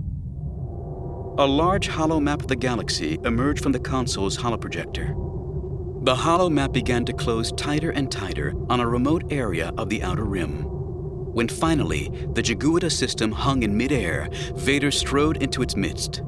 A large hollow map of the galaxy emerged from the console's holoprojector. The hollow map began to close tighter and tighter on a remote area of the outer rim. When finally the Jaguda system hung in midair, Vader strode into its midst.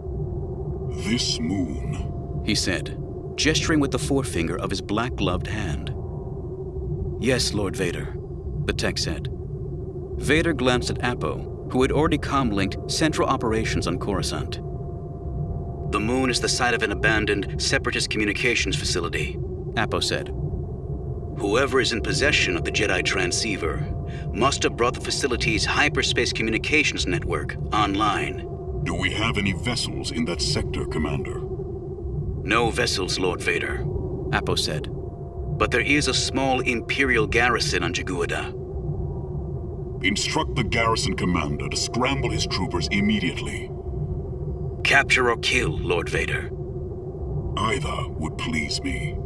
"This moon," he said, gesturing with the forefinger of his black-gloved hand. "Yes, Lord Vader," the tech said. Vader glanced at Apo, who had already comm-linked Central Operations on Coruscant. "The moon is the site of an abandoned Separatist communications facility," Apo said. "Whoever is in possession of the Jedi transceiver must have brought the facility's hyperspace communications network online." "Do we have any vessels in that sector, Commander?" "No vessels, Lord Vader," Apo said. "But there is a small Imperial garrison on Jaguda." "Instruct the garrison commander to scramble his troopers immediately." "Capture or kill, Lord Vader." "Either would please me."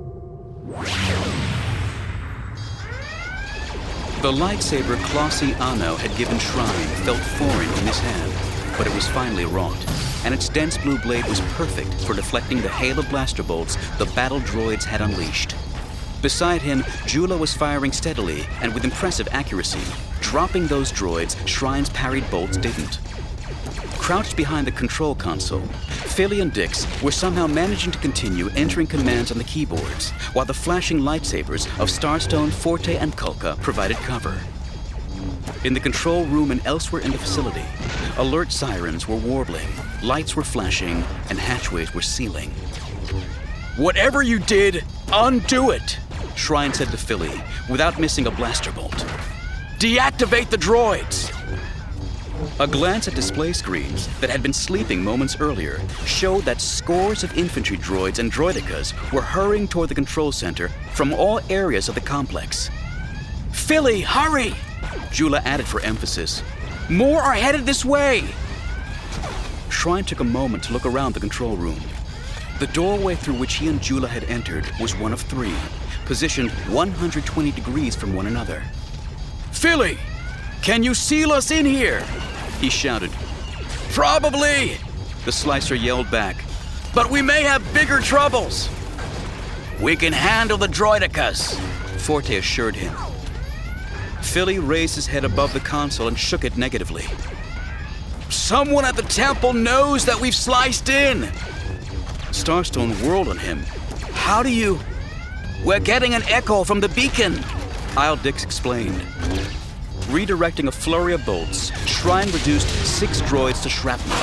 The lightsaber Clausi Ano had given Shrine felt foreign in his hand, but it was finely wrought, and its dense blue blade was perfect for deflecting the hail of blaster bolts the battle droids had unleashed. Beside him, Jula was firing steadily and with impressive accuracy, dropping those droids Shrine's parried bolts didn't. Crouched behind the control console, Philly and Dix were somehow managing to continue entering commands on the keyboards, while the flashing lightsabers of Starstone, Forte, and Kulka provided cover. In the control room and elsewhere in the facility, alert sirens were warbling, lights were flashing, and hatchways were sealing. "Whatever you did, undo it," Shrine said to Philly, without missing a blaster bolt. "Deactivate the droids!" A glance at display screens that had been sleeping moments earlier showed that scores of infantry droids and droidicas were hurrying toward the control center from all areas of the complex. "Philly, hurry!" Jula added for emphasis. "More are headed this way!" Shrine took a moment to look around the control room. The doorway through which he and Jula had entered was one of three, positioned 120 degrees from one another. "Philly, can you seal us in here?" he shouted. "Probably," the slicer yelled back. "But we may have bigger troubles." "We can handle the droidicas," Forte assured him. Philly raised his head above the console and shook it negatively. "Someone at the temple knows that we've sliced in." Starstone whirled on him. "How do you—" "We're getting an echo from the beacon," Isle Dix explained. Redirecting a flurry of bolts, Shrine reduced 6 droids to shrapnel.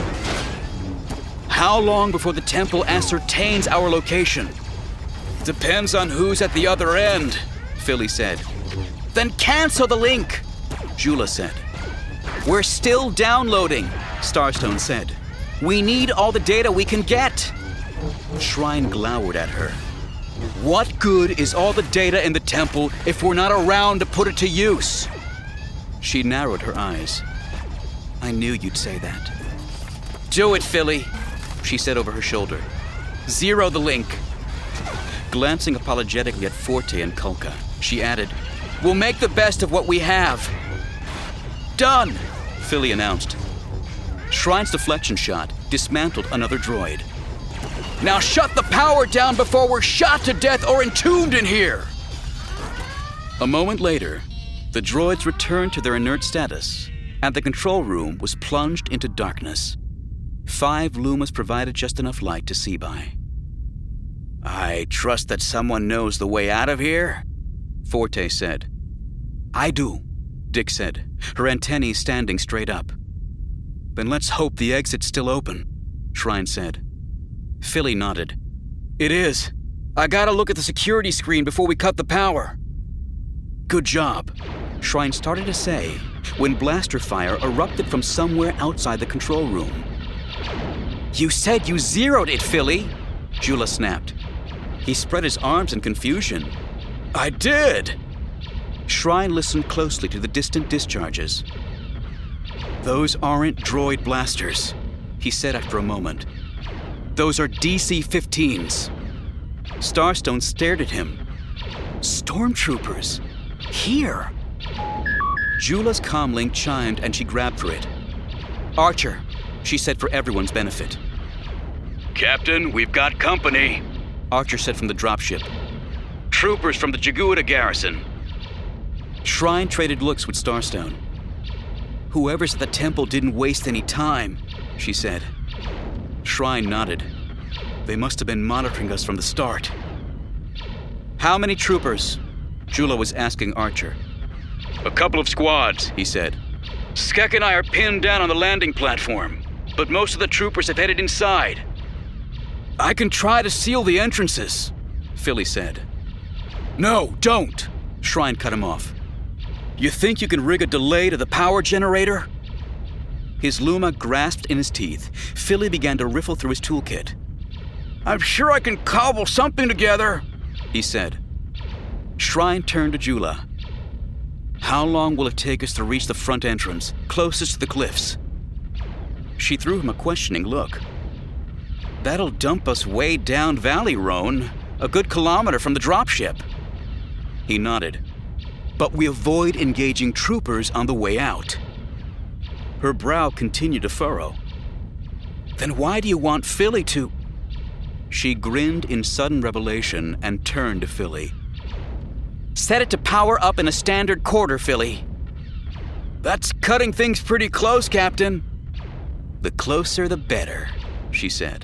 "How long before the temple ascertains our location?" "Depends on who's at the other end," Philly said. "Then cancel the link," Jula said. "We're still downloading," Starstone said. "We need all the data we can get." Shrine glowered at her. What good is all the data in the temple if we're not around to put it to use? She narrowed her eyes. I knew you'd say that. Do it, Philly, she said over her shoulder. Zero the link. Glancing apologetically at Forte and Kulka, she added, We'll make the best of what we have. Done, Philly announced. Shrine's deflection shot dismantled another droid. Now shut the power down before we're shot to death or entombed in here! A moment later, the droids returned to their inert status, and the control room was plunged into darkness. 5 lumas provided just enough light to see by. I trust that someone knows the way out of here, Forte said. I do, Dick said, her antennae standing straight up. Then let's hope the exit's still open, Shrine said. Philly nodded. It is. I gotta look at the security screen before we cut the power. Good job, Shrine started to say when blaster fire erupted from somewhere outside the control room. You said you zeroed it, Philly, Jula snapped. He spread his arms in confusion. I did! Shrine listened closely to the distant discharges. Those aren't droid blasters, he said after a moment. Those are DC-15s. Starstone stared at him. Stormtroopers? Here? Jula's comlink chimed and she grabbed for it. Archer, she said for everyone's benefit. Captain, we've got company, Archer said from the dropship. Troopers from the Jaguda garrison. Shrine traded looks with Starstone. Whoever's at the temple didn't waste any time, she said. Shrine nodded. They must have been monitoring us from the start. How many troopers? Jula was asking Archer. A couple of squads, he said. Skek and I are pinned down on the landing platform, but most of the troopers have headed inside. I can try to seal the entrances, Philly said. No, don't, Shrine cut him off. You think you can rig a delay to the power generator? His luma grasped in his teeth. Philly began to riffle through his toolkit. I'm sure I can cobble something together, he said. Shrine turned to Jula. How long will it take us to reach the front entrance, closest to the cliffs? She threw him a questioning look. That'll dump us way down Valley, Roan, a good kilometer from the dropship. He nodded. But we avoid engaging troopers on the way out. Her brow continued to furrow. Then why do you want Philly to... She grinned in sudden revelation and turned to Philly. Set it to power up in a standard quarter, Philly. That's cutting things pretty close, Captain. The closer the better, she said.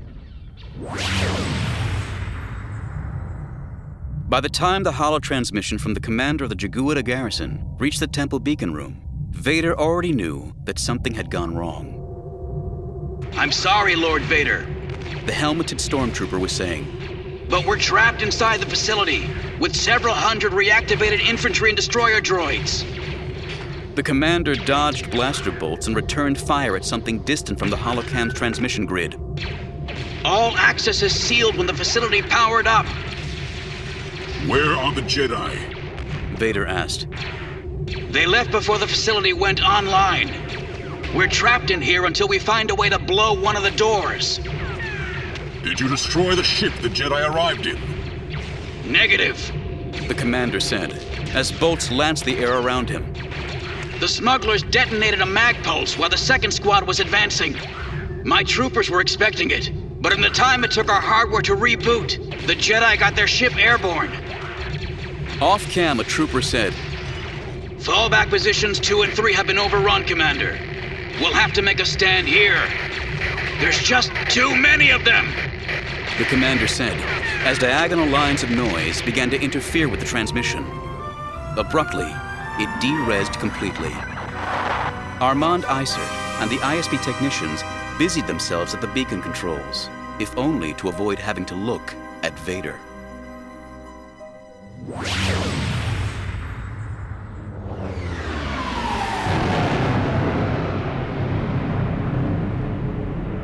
By the time the holo transmission from the commander of the Jaguda garrison reached the temple beacon room, Vader already knew that something had gone wrong. I'm sorry, Lord Vader, the helmeted stormtrooper was saying. But we're trapped inside the facility with several hundred reactivated infantry and destroyer droids. The commander dodged blaster bolts and returned fire at something distant from the holocam's transmission grid. All access is sealed when the facility powered up. Where are the Jedi? Vader asked. They left before the facility went online. We're trapped in here until we find a way to blow one of the doors. Did you destroy the ship the Jedi arrived in? Negative, the commander said, as bolts lanced the air around him. The smugglers detonated a mag pulse while the second squad was advancing. My troopers were expecting it, but in the time it took our hardware to reboot, the Jedi got their ship airborne. Off-cam, a trooper said, Fallback positions 2 and 3 have been overrun, Commander. We'll have to make a stand here. There's just too many of them, the commander said, as diagonal lines of noise began to interfere with the transmission. Abruptly, it de-rezzed completely. Armand Isert and the ISB technicians busied themselves at the beacon controls, if only to avoid having to look at Vader.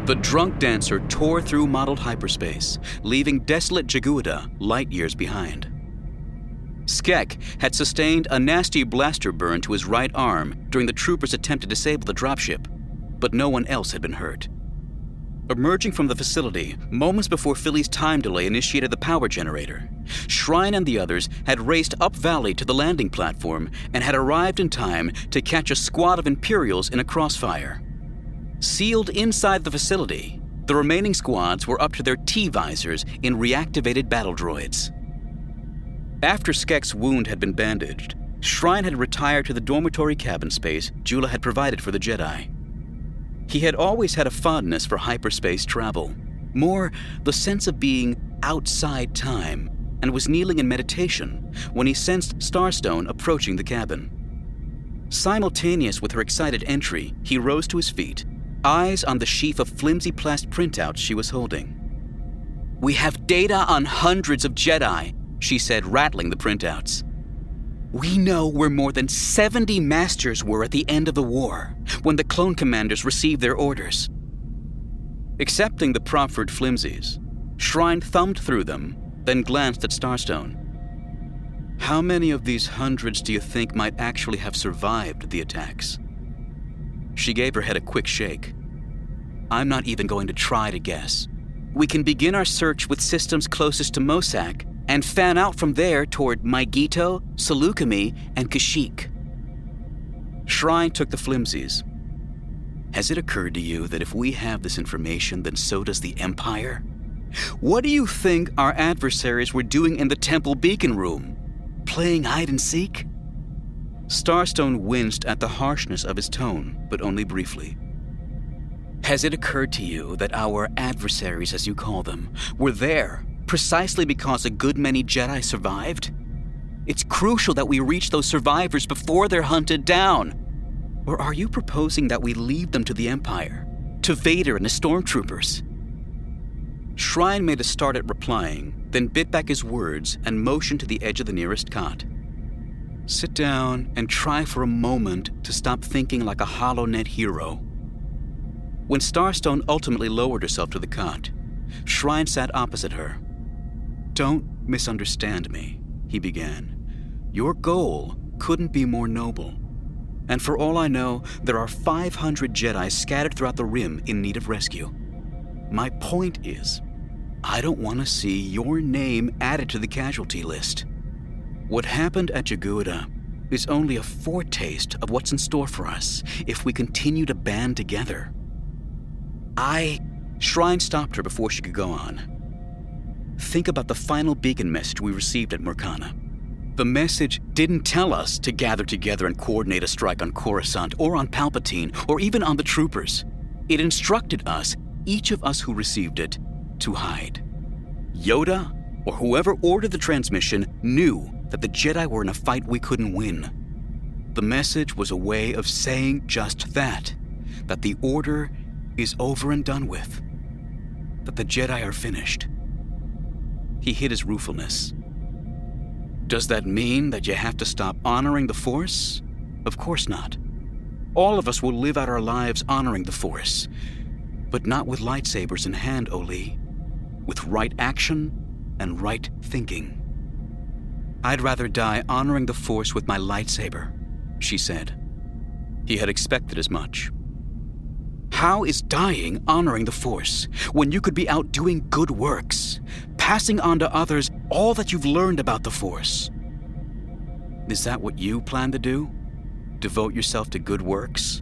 The drunk dancer tore through mottled hyperspace, leaving desolate Jaguda light years behind. Skek had sustained a nasty blaster burn to his right arm during the troopers' attempt to disable the dropship, but no one else had been hurt. Emerging from the facility, moments before Philly's time delay initiated the power generator, Shrine and the others had raced up valley to the landing platform and had arrived in time to catch a squad of Imperials in a crossfire. Sealed inside the facility, the remaining squads were up to their T-visors in reactivated battle droids. After Skek's wound had been bandaged, Shrine had retired to the dormitory cabin space Jula had provided for the Jedi. He had always had a fondness for hyperspace travel, more the sense of being outside time, and was kneeling in meditation when he sensed Starstone approaching the cabin. Simultaneous with her excited entry, he rose to his feet, eyes on the sheaf of flimsy plastic printouts she was holding. "We have data on hundreds of Jedi," she said, rattling the printouts. "We know where more than 70 masters were at the end of the war, when the clone commanders received their orders." Accepting the proffered flimsies, Shrine thumbed through them, then glanced at Starstone. "How many of these hundreds do you think might actually have survived the attacks?" She gave her head a quick shake. "I'm not even going to try to guess. We can begin our search with systems closest to Mosac and fan out from there toward Maigito, Salukami, and Kashyyyk." Shrine took the flimsies. "Has it occurred to you that if we have this information, then so does the Empire? What do you think our adversaries were doing in the Temple Beacon Room? Playing hide and seek?" Starstone winced at the harshness of his tone, but only briefly. "Has it occurred to you that our adversaries, as you call them, were there precisely because a good many Jedi survived? It's crucial that we reach those survivors before they're hunted down. Or are you proposing that we leave them to the Empire, to Vader and the stormtroopers?" Shrine made a start at replying, then bit back his words and motioned to the edge of the nearest cot. "Sit down and try for a moment to stop thinking like a HoloNet hero." When Starstone ultimately lowered herself to the cot, Shrine sat opposite her. "Don't misunderstand me," he began. "Your goal couldn't be more noble. And for all I know, there are 500 Jedi scattered throughout the Rim in need of rescue. My point is, I don't want to see your name added to the casualty list. What happened at Jaguda is only a foretaste of what's in store for us if we continue to band together." Shrine stopped her before she could go on. "Think about the final beacon message we received at Murkana. The message didn't tell us to gather together and coordinate a strike on Coruscant or on Palpatine or even on the troopers. It instructed us, each of us who received it, to hide. Yoda, or whoever ordered the transmission, knew that the Jedi were in a fight we couldn't win. The message was a way of saying just that the Order is over and done with, that the Jedi are finished." He hid his ruefulness. "Does that mean that you have to stop honoring the Force? Of course not. All of us will live out our lives honoring the Force, but not with lightsabers in hand, Oli. With right action and right thinking. I'd rather die honoring the Force with my lightsaber," she said. He had expected as much. "How is dying honoring the Force when you could be out doing good works, passing on to others all that you've learned about the Force? Is that what you plan to do? Devote yourself to good works?"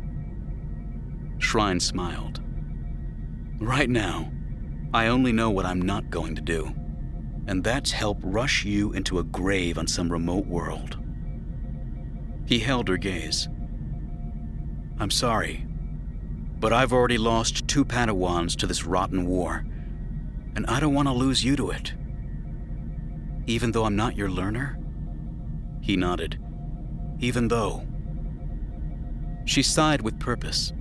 Shrine smiled. "Right now, I only know what I'm not going to do, and that's help rush you into a grave on some remote world." He held her gaze. "I'm sorry, but I've already lost 2 Padawans to this rotten war, and I don't want to lose you to it." "Even though I'm not your learner?" He nodded. "Even though." She sighed with purpose.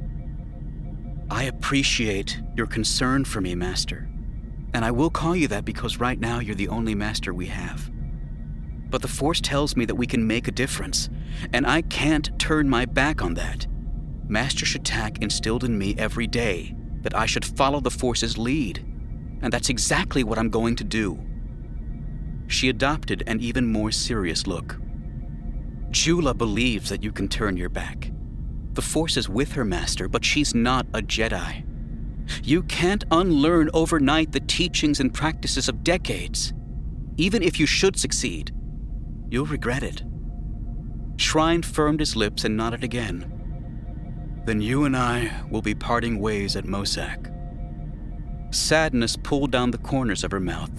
"I appreciate your concern for me, Master, and I will call you that because right now you're the only Master we have. But the Force tells me that we can make a difference, and I can't turn my back on that. Master Shattak instilled in me every day that I should follow the Force's lead, and that's exactly what I'm going to do. She adopted an even more serious look. Jula believes that you can turn your back. The Force is with her master, but she's not a Jedi. You can't unlearn overnight the teachings and practices of decades. Even if you should succeed, you'll regret it. Shrine firmed his lips and nodded again. Then you and I will be parting ways at Mosac. Sadness pulled down the corners of her mouth.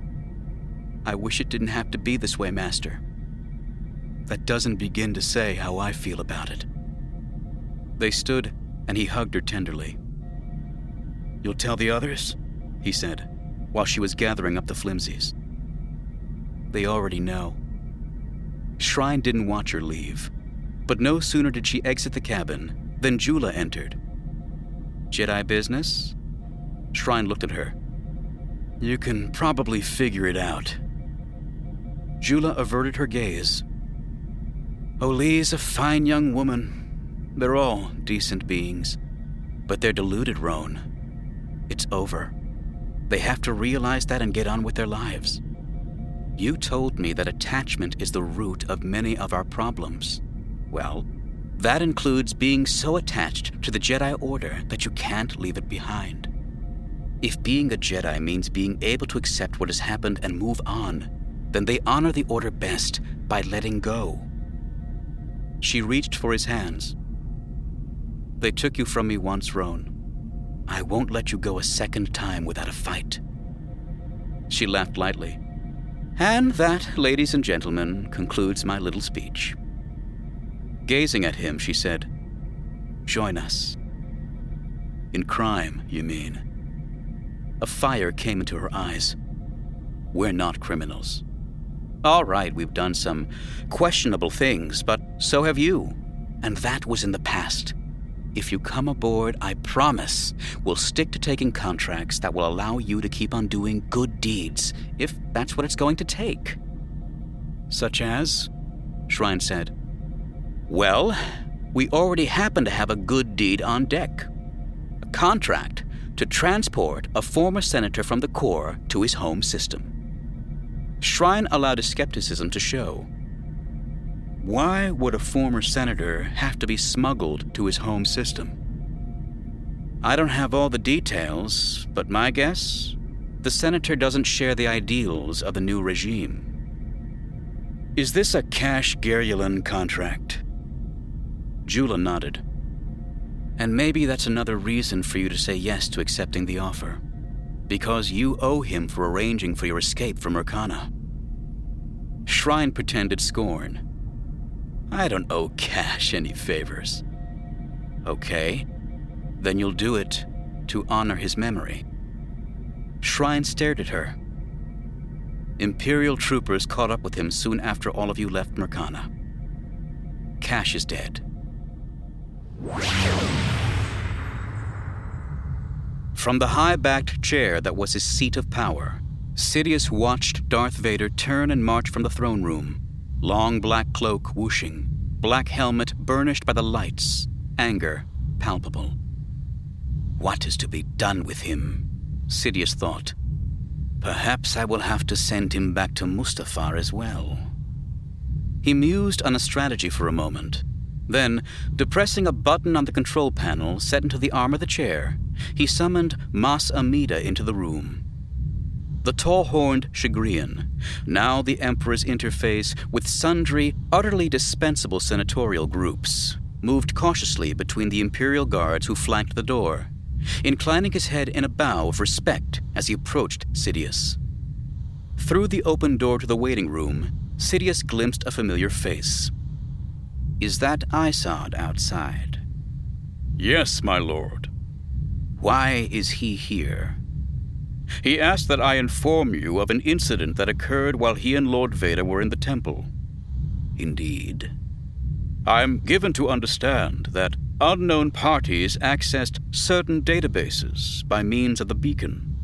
I wish it didn't have to be this way, Master. That doesn't begin to say how I feel about it. They stood, and he hugged her tenderly. You'll tell the others? He said, while she was gathering up the flimsies. They already know. Shrine didn't watch her leave, but no sooner did she exit the cabin than Jula entered. Jedi business? Shrine looked at her. You can probably figure it out. Jula averted her gaze. Olee's a fine young woman. They're all decent beings, but they're deluded, Roan. It's over. They have to realize that and get on with their lives. You told me that attachment is the root of many of our problems. Well, that includes being so attached to the Jedi Order that you can't leave it behind. If being a Jedi means being able to accept what has happened and move on, then they honor the Order best by letting go. She reached for his hands. They took you from me once, Roan. I won't let you go a second time without a fight. She laughed lightly. And that, ladies and gentlemen, concludes my little speech. Gazing at him, she said, Join us. In crime, you mean? A fire came into her eyes. We're not criminals. All right, we've done some questionable things, but so have you. And that was in the past. If you come aboard, I promise we'll stick to taking contracts that will allow you to keep on doing good deeds, if that's what it's going to take. Such as? Shrine said. Well, we already happen to have a good deed on deck. A contract to transport a former senator from the Corps to his home system. Shrine allowed his skepticism to show. Why would a former senator have to be smuggled to his home system? I don't have all the details, but my guess, the senator doesn't share the ideals of the new regime. Is this a Cash Gerulan contract? Jula nodded. And maybe that's another reason for you to say yes to accepting the offer. Because you owe him for arranging for your escape from Urkana. Shrine pretended scorn. I don't owe Cash any favors. Okay, then you'll do it to honor his memory. Shrine stared at her. Imperial troopers caught up with him soon after all of you left Murkana. Cash is dead. From the high-backed chair that was his seat of power, Sidious watched Darth Vader turn and march from the throne room. Long black cloak whooshing, black helmet burnished by the lights, anger palpable. What is to be done with him? Sidious thought. Perhaps I will have to send him back to Mustafar as well. He mused on a strategy for a moment. Then, depressing a button on the control panel set into the arm of the chair, he summoned Mas Amida into the room. The tall-horned Chagrian, now the Emperor's interface with sundry, utterly dispensable senatorial groups, moved cautiously between the Imperial guards who flanked the door, inclining his head in a bow of respect as he approached Sidious. Through the open door to the waiting room, Sidious glimpsed a familiar face. Is that Isod outside? Yes, my lord. Why is he here? He asked that I inform you of an incident that occurred while he and Lord Vader were in the temple. Indeed. I'm given to understand that unknown parties accessed certain databases by means of the beacon.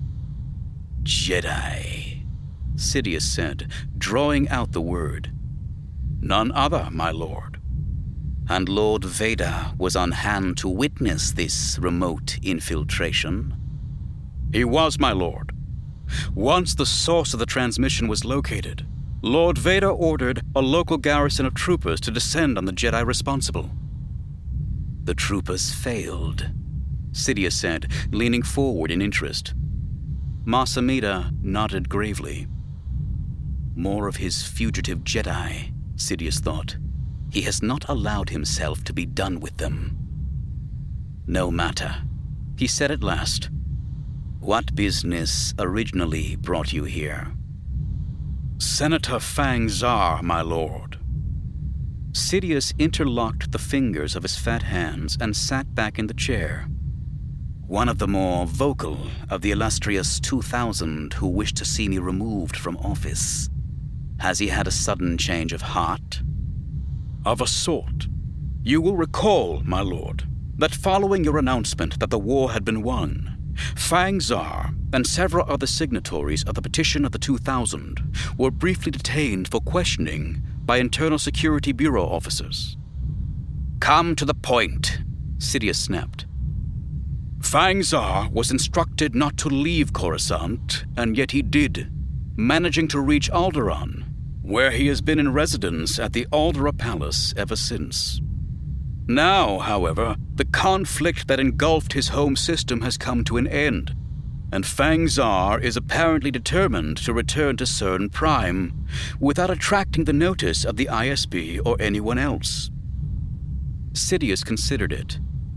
Jedi, Sidious said, drawing out the word. None other, my lord. And Lord Vader was on hand to witness this remote infiltration? He was, my lord. Once the source of the transmission was located, Lord Vader ordered a local garrison of troopers to descend on the Jedi responsible. The troopers failed, Sidious said, leaning forward in interest. Mas Amedda nodded gravely. More of his fugitive Jedi, Sidious thought. He has not allowed himself to be done with them. No matter, he said at last. What business originally brought you here? Senator Fang Zar, my lord. Sidious interlocked the fingers of his fat hands and sat back in the chair. One of the more vocal of the illustrious 2,000 who wish to see me removed from office. Has he had a sudden change of heart? Of a sort. You will recall, my lord, that following your announcement that the war had been won, Fang Zar and several other signatories of the petition of the 2,000 were briefly detained for questioning by Internal Security Bureau officers. Come to the point, Sidious snapped. Fang Zar was instructed not to leave Coruscant, and yet he did, managing to reach Alderaan, where he has been in residence at the Aldera Palace ever since. Now, however, the conflict that engulfed his home system has come to an end, and Fang Zar is apparently determined to return to CERN Prime without attracting the notice of the ISB or anyone else. Sidious considered it.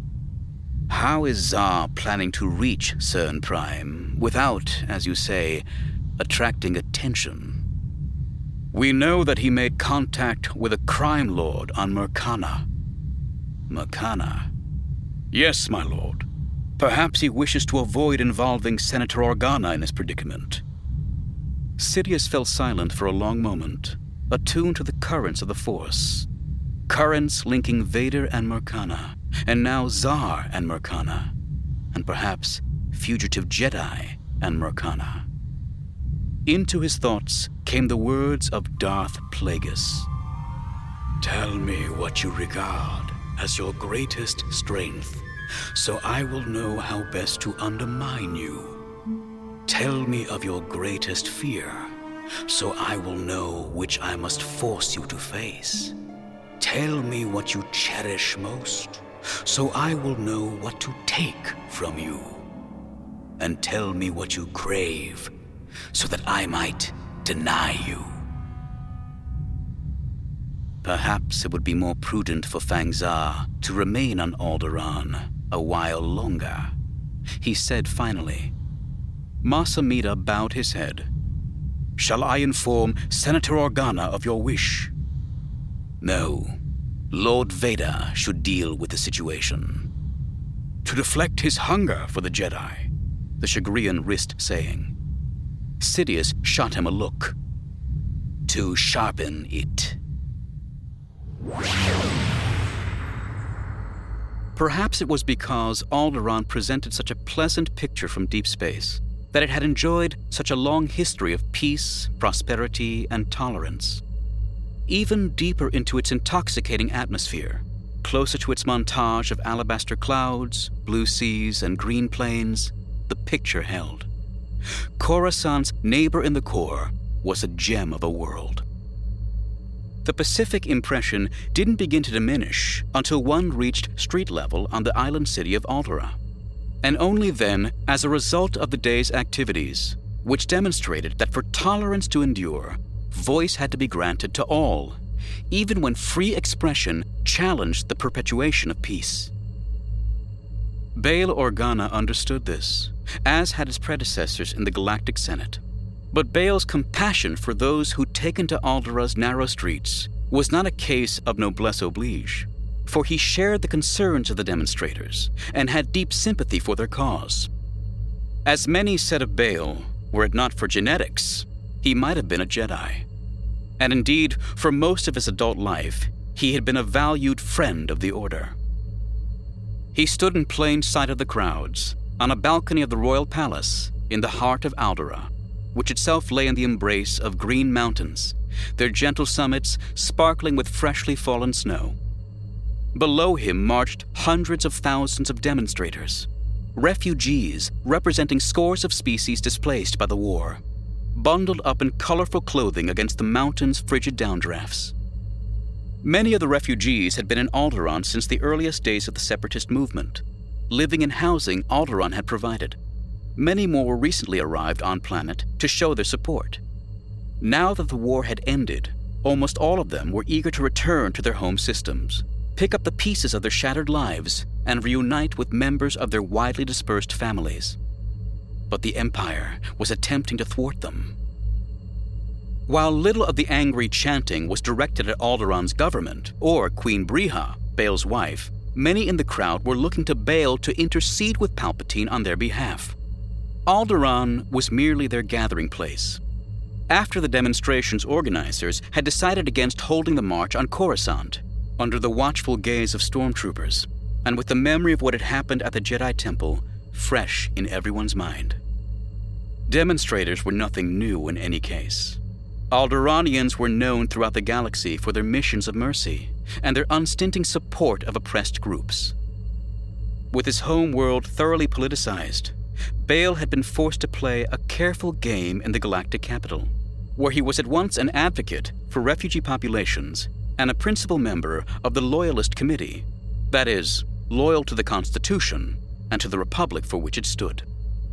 How is Zar planning to reach CERN Prime without, as you say, attracting attention? We know that he made contact with a crime lord on Myrkana. Myrkana? Yes, my lord. Perhaps he wishes to avoid involving Senator Organa in his predicament. Sidious fell silent for a long moment, attuned to the currents of the Force. Currents linking Vader and Myrkana, and now Zar and Myrkana, and perhaps fugitive Jedi and Myrkana. Into his thoughts came the words of Darth Plagueis. Tell me what you regard as your greatest strength, so I will know how best to undermine you. Tell me of your greatest fear, so I will know which I must force you to face. Tell me what you cherish most, so I will know what to take from you. And tell me what you crave, so that I might deny you. Perhaps it would be more prudent for Fang Zar to remain on Alderaan a while longer, he said finally. Mas Amedda bowed his head. Shall I inform Senator Organa of your wish? No. Lord Vader should deal with the situation. To deflect his hunger for the Jedi, the Chagrian risked saying. Sidious shot him a look. To sharpen it. Perhaps it was because Alderaan presented such a pleasant picture from deep space that it had enjoyed such a long history of peace, prosperity, and tolerance. Even deeper into its intoxicating atmosphere, closer to its montage of alabaster clouds, blue seas, and green plains, the picture held. Coruscant's neighbor in the core was a gem of a world. The Pacific impression didn't begin to diminish until one reached street level on the island city of Aldera, and only then as a result of the day's activities, which demonstrated that for tolerance to endure, voice had to be granted to all, even when free expression challenged the perpetuation of peace. Bail Organa understood this, as had his predecessors in the Galactic Senate. But Bail's compassion for those who'd taken to Aldera's narrow streets was not a case of noblesse oblige, for he shared the concerns of the demonstrators and had deep sympathy for their cause. As many said of Bail, were it not for genetics, he might have been a Jedi. And indeed, for most of his adult life, he had been a valued friend of the Order. He stood in plain sight of the crowds, on a balcony of the royal palace in the heart of Aldera, which itself lay in the embrace of green mountains, their gentle summits sparkling with freshly fallen snow. Below him marched hundreds of thousands of demonstrators, refugees representing scores of species displaced by the war, bundled up in colorful clothing against the mountain's frigid downdrafts. Many of the refugees had been in Alderaan since the earliest days of the separatist movement, living in housing Alderaan had provided. Many more were recently arrived on planet to show their support. Now that the war had ended, almost all of them were eager to return to their home systems, pick up the pieces of their shattered lives, and reunite with members of their widely dispersed families. But the Empire was attempting to thwart them. While little of the angry chanting was directed at Alderaan's government, or Queen Breha, Bael's wife, many in the crowd were looking to Bael to intercede with Palpatine on their behalf. Alderaan was merely their gathering place. After the demonstration's organizers had decided against holding the march on Coruscant, under the watchful gaze of stormtroopers, and with the memory of what had happened at the Jedi Temple fresh in everyone's mind. Demonstrators were nothing new in any case. Alderaanians were known throughout the galaxy for their missions of mercy and their unstinting support of oppressed groups. With his home world thoroughly politicized, Bael had been forced to play a careful game in the galactic capital, where he was at once an advocate for refugee populations and a principal member of the Loyalist Committee, that is, loyal to the Constitution and to the Republic for which it stood.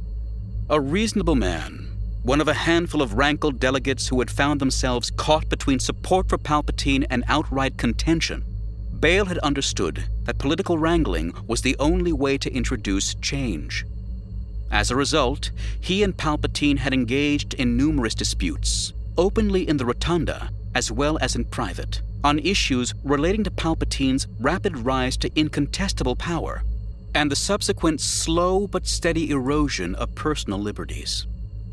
A reasonable man, one of a handful of rankled delegates who had found themselves caught between support for Palpatine and outright contention, Bael had understood that political wrangling was the only way to introduce change. As a result, he and Palpatine had engaged in numerous disputes, openly in the Rotunda as well as in private, on issues relating to Palpatine's rapid rise to incontestable power and the subsequent slow but steady erosion of personal liberties.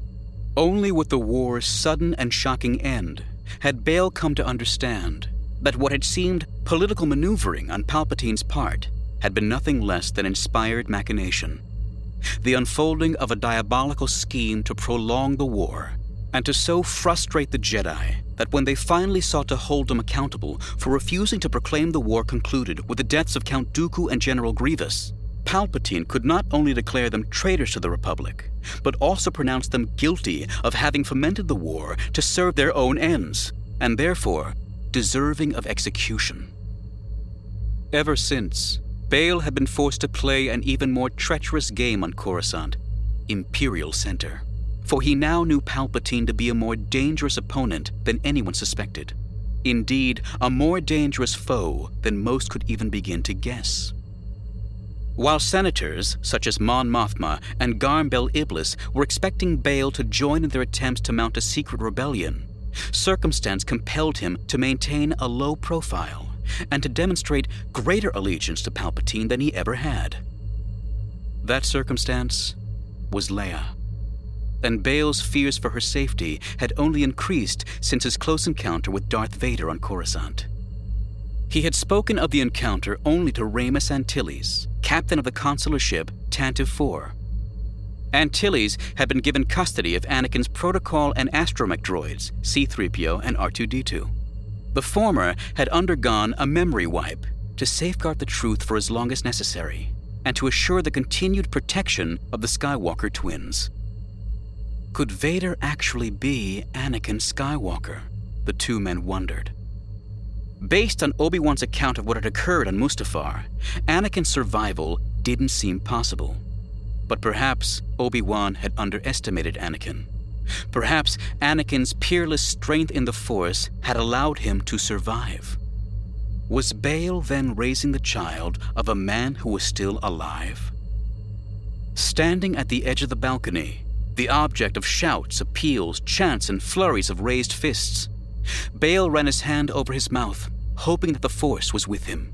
Only with the war's sudden and shocking end had Bael come to understand that what had seemed political maneuvering on Palpatine's part had been nothing less than inspired machination, the unfolding of a diabolical scheme to prolong the war and to so frustrate the Jedi that when they finally sought to hold them accountable for refusing to proclaim the war concluded with the deaths of Count Dooku and General Grievous, Palpatine could not only declare them traitors to the Republic, but also pronounce them guilty of having fomented the war to serve their own ends, and therefore deserving of execution. Ever since, Bael had been forced to play an even more treacherous game on Coruscant, Imperial Center, for he now knew Palpatine to be a more dangerous opponent than anyone suspected. Indeed, a more dangerous foe than most could even begin to guess. While senators such as Mon Mothma and Garm Bel Iblis were expecting Bael to join in their attempts to mount a secret rebellion, circumstance compelled him to maintain a low profile and to demonstrate greater allegiance to Palpatine than he ever had. That circumstance was Leia, and Bael's fears for her safety had only increased since his close encounter with Darth Vader on Coruscant. He had spoken of the encounter only to Ramus Antilles, captain of the consular ship Tantive IV. Antilles had been given custody of Anakin's protocol and astromech droids, C-3PO and R2-D2. The former had undergone a memory wipe to safeguard the truth for as long as necessary and to assure the continued protection of the Skywalker twins. Could Vader actually be Anakin Skywalker? The two men wondered. Based on Obi-Wan's account of what had occurred on Mustafar, Anakin's survival didn't seem possible. But perhaps Obi-Wan had underestimated Anakin. Perhaps Anakin's peerless strength in the Force had allowed him to survive. Was Bael then raising the child of a man who was still alive? Standing at the edge of the balcony, the object of shouts, appeals, chants, and flurries of raised fists, Bael ran his hand over his mouth, hoping that the Force was with him.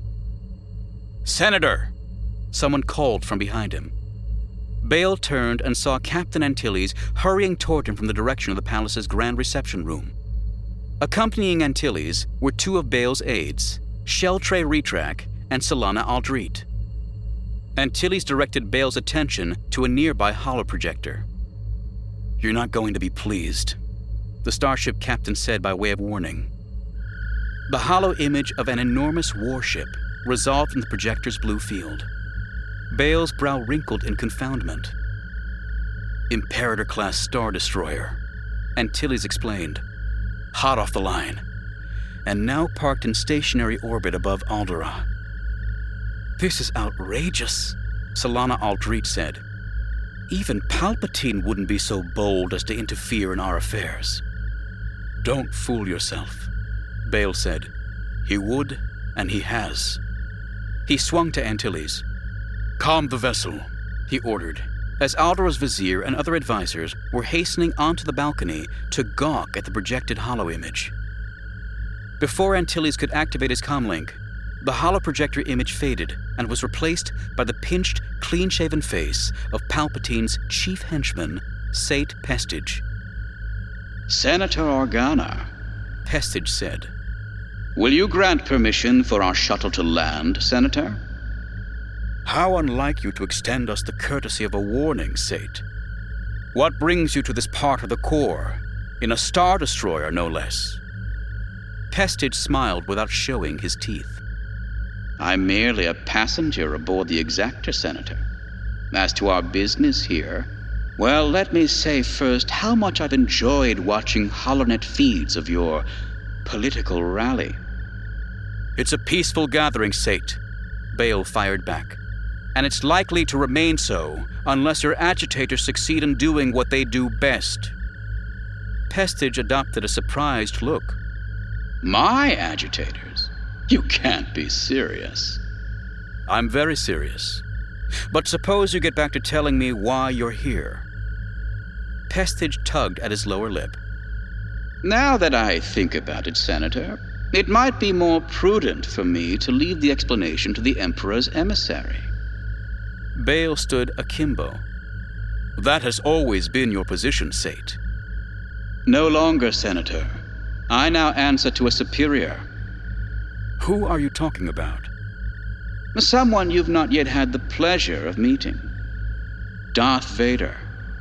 "Senator!" someone called from behind him. Bael turned and saw Captain Antilles hurrying toward him from the direction of the palace's grand reception room. Accompanying Antilles were two of Bael's aides, Sheltray Retrak and Solana Aldreet. Antilles directed Bael's attention to a nearby holoprojector. "You're not going to be pleased," the starship captain said by way of warning. The hollow image of an enormous warship, resolved in the projector's blue field. Bale's brow wrinkled in confoundment. Imperator-class Star Destroyer, Antilles explained. Hot off the line, and now parked in stationary orbit above Aldera. This is outrageous, Solana Aldrete said. Even Palpatine wouldn't be so bold as to interfere in our affairs. Don't fool yourself, Bale said. He would, and he has. He swung to Antilles. Calm the vessel, he ordered, as Aldera's vizier and other advisors were hastening onto the balcony to gawk at the projected holo-image. Before Antilles could activate his comlink, the holoprojector image faded and was replaced by the pinched, clean-shaven face of Palpatine's chief henchman, Sate Pestage. Senator Organa, Pestage said. Will you grant permission for our shuttle to land, Senator? How unlike you to extend us the courtesy of a warning, Sate. What brings you to this part of the core? In a Star Destroyer, no less. Pestage smiled without showing his teeth. I'm merely a passenger aboard the Exactor, Senator. As to our business here, well, let me say first how much I've enjoyed watching HoloNet feeds of your political rally. It's a peaceful gathering, Sate, Bale fired back. And it's likely to remain so unless your agitators succeed in doing what they do best. Pestage adopted a surprised look. My agitators? You can't be serious. I'm very serious. But suppose you get back to telling me why you're here. Pestage tugged at his lower lip. Now that I think about it, Senator, it might be more prudent for me to leave the explanation to the Emperor's emissary. Bale stood akimbo. That has always been your position, Sate. No longer, Senator. I now answer to a superior. Who are you talking about? Someone you've not yet had the pleasure of meeting. Darth Vader.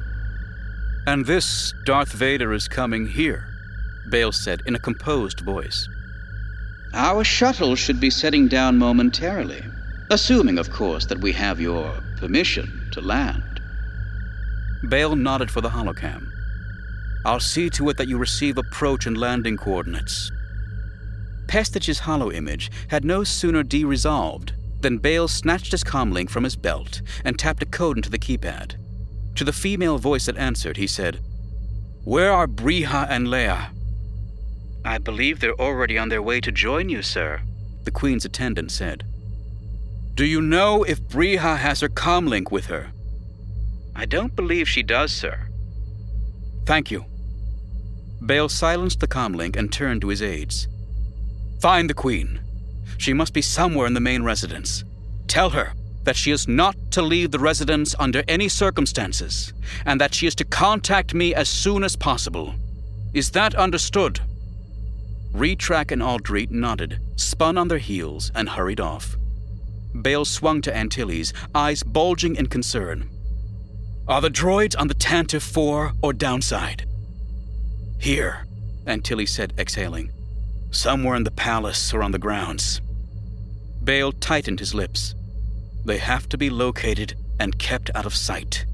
And this Darth Vader is coming here, Bale said in a composed voice. Our shuttle should be setting down momentarily, assuming, of course, that we have your permission to land. Bale nodded for the holocam. I'll see to it that you receive approach and landing coordinates. Pestage's holo-image had no sooner de-resolved than Bale snatched his comlink from his belt and tapped a code into the keypad. To the female voice that answered, he said, Where are Breha and Leia? I believe they're already on their way to join you, sir, the Queen's attendant said. Do you know if Breha has her comlink with her? I don't believe she does, sir. Thank you. Bale silenced the comlink and turned to his aides. Find the Queen. She must be somewhere in the main residence. Tell her that she is not to leave the residence under any circumstances, and that she is to contact me as soon as possible. Is that understood? Retrack and Aldrete nodded, spun on their heels, and hurried off. Bale swung to Antilles, eyes bulging in concern. Are the droids on the Tantive 4 or downside? Here, Antilles said, exhaling. Somewhere in the palace or on the grounds. Bale tightened his lips. They have to be located and kept out of sight.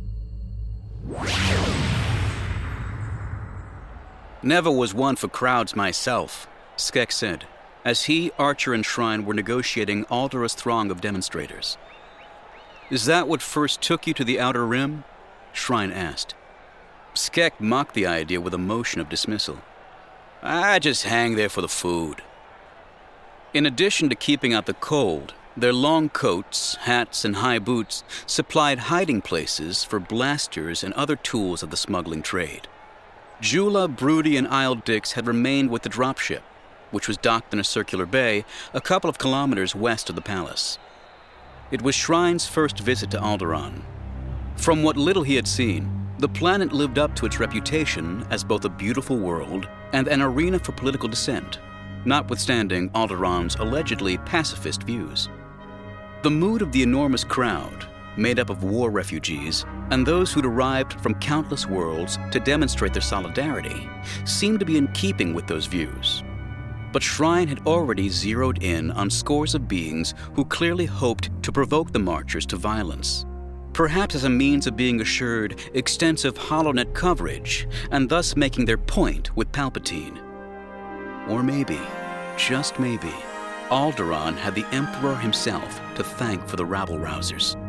Never was one for crowds myself, Skek said, as he, Archer, and Shrine were negotiating Aldera's throng of demonstrators. Is that what first took you to the Outer Rim? Shrine asked. Skek mocked the idea with a motion of dismissal. I just hang there for the food. In addition to keeping out the cold, their long coats, hats, and high boots supplied hiding places for blasters and other tools of the smuggling trade. Jula, Broody, and Isle Dix had remained with the dropship, which was docked in a circular bay a couple of kilometers west of the palace. It was Shrine's first visit to Alderaan. From what little he had seen, the planet lived up to its reputation as both a beautiful world and an arena for political dissent, notwithstanding Alderaan's allegedly pacifist views. The mood of the enormous crowd, made up of war refugees and those who'd arrived from countless worlds to demonstrate their solidarity, seemed to be in keeping with those views. but Shrine had already zeroed in on scores of beings who clearly hoped to provoke the Marchers to violence, perhaps as a means of being assured extensive HoloNet coverage and thus making their point with Palpatine. Or maybe, just maybe, Alderaan had the Emperor himself to thank for the rabble-rousers.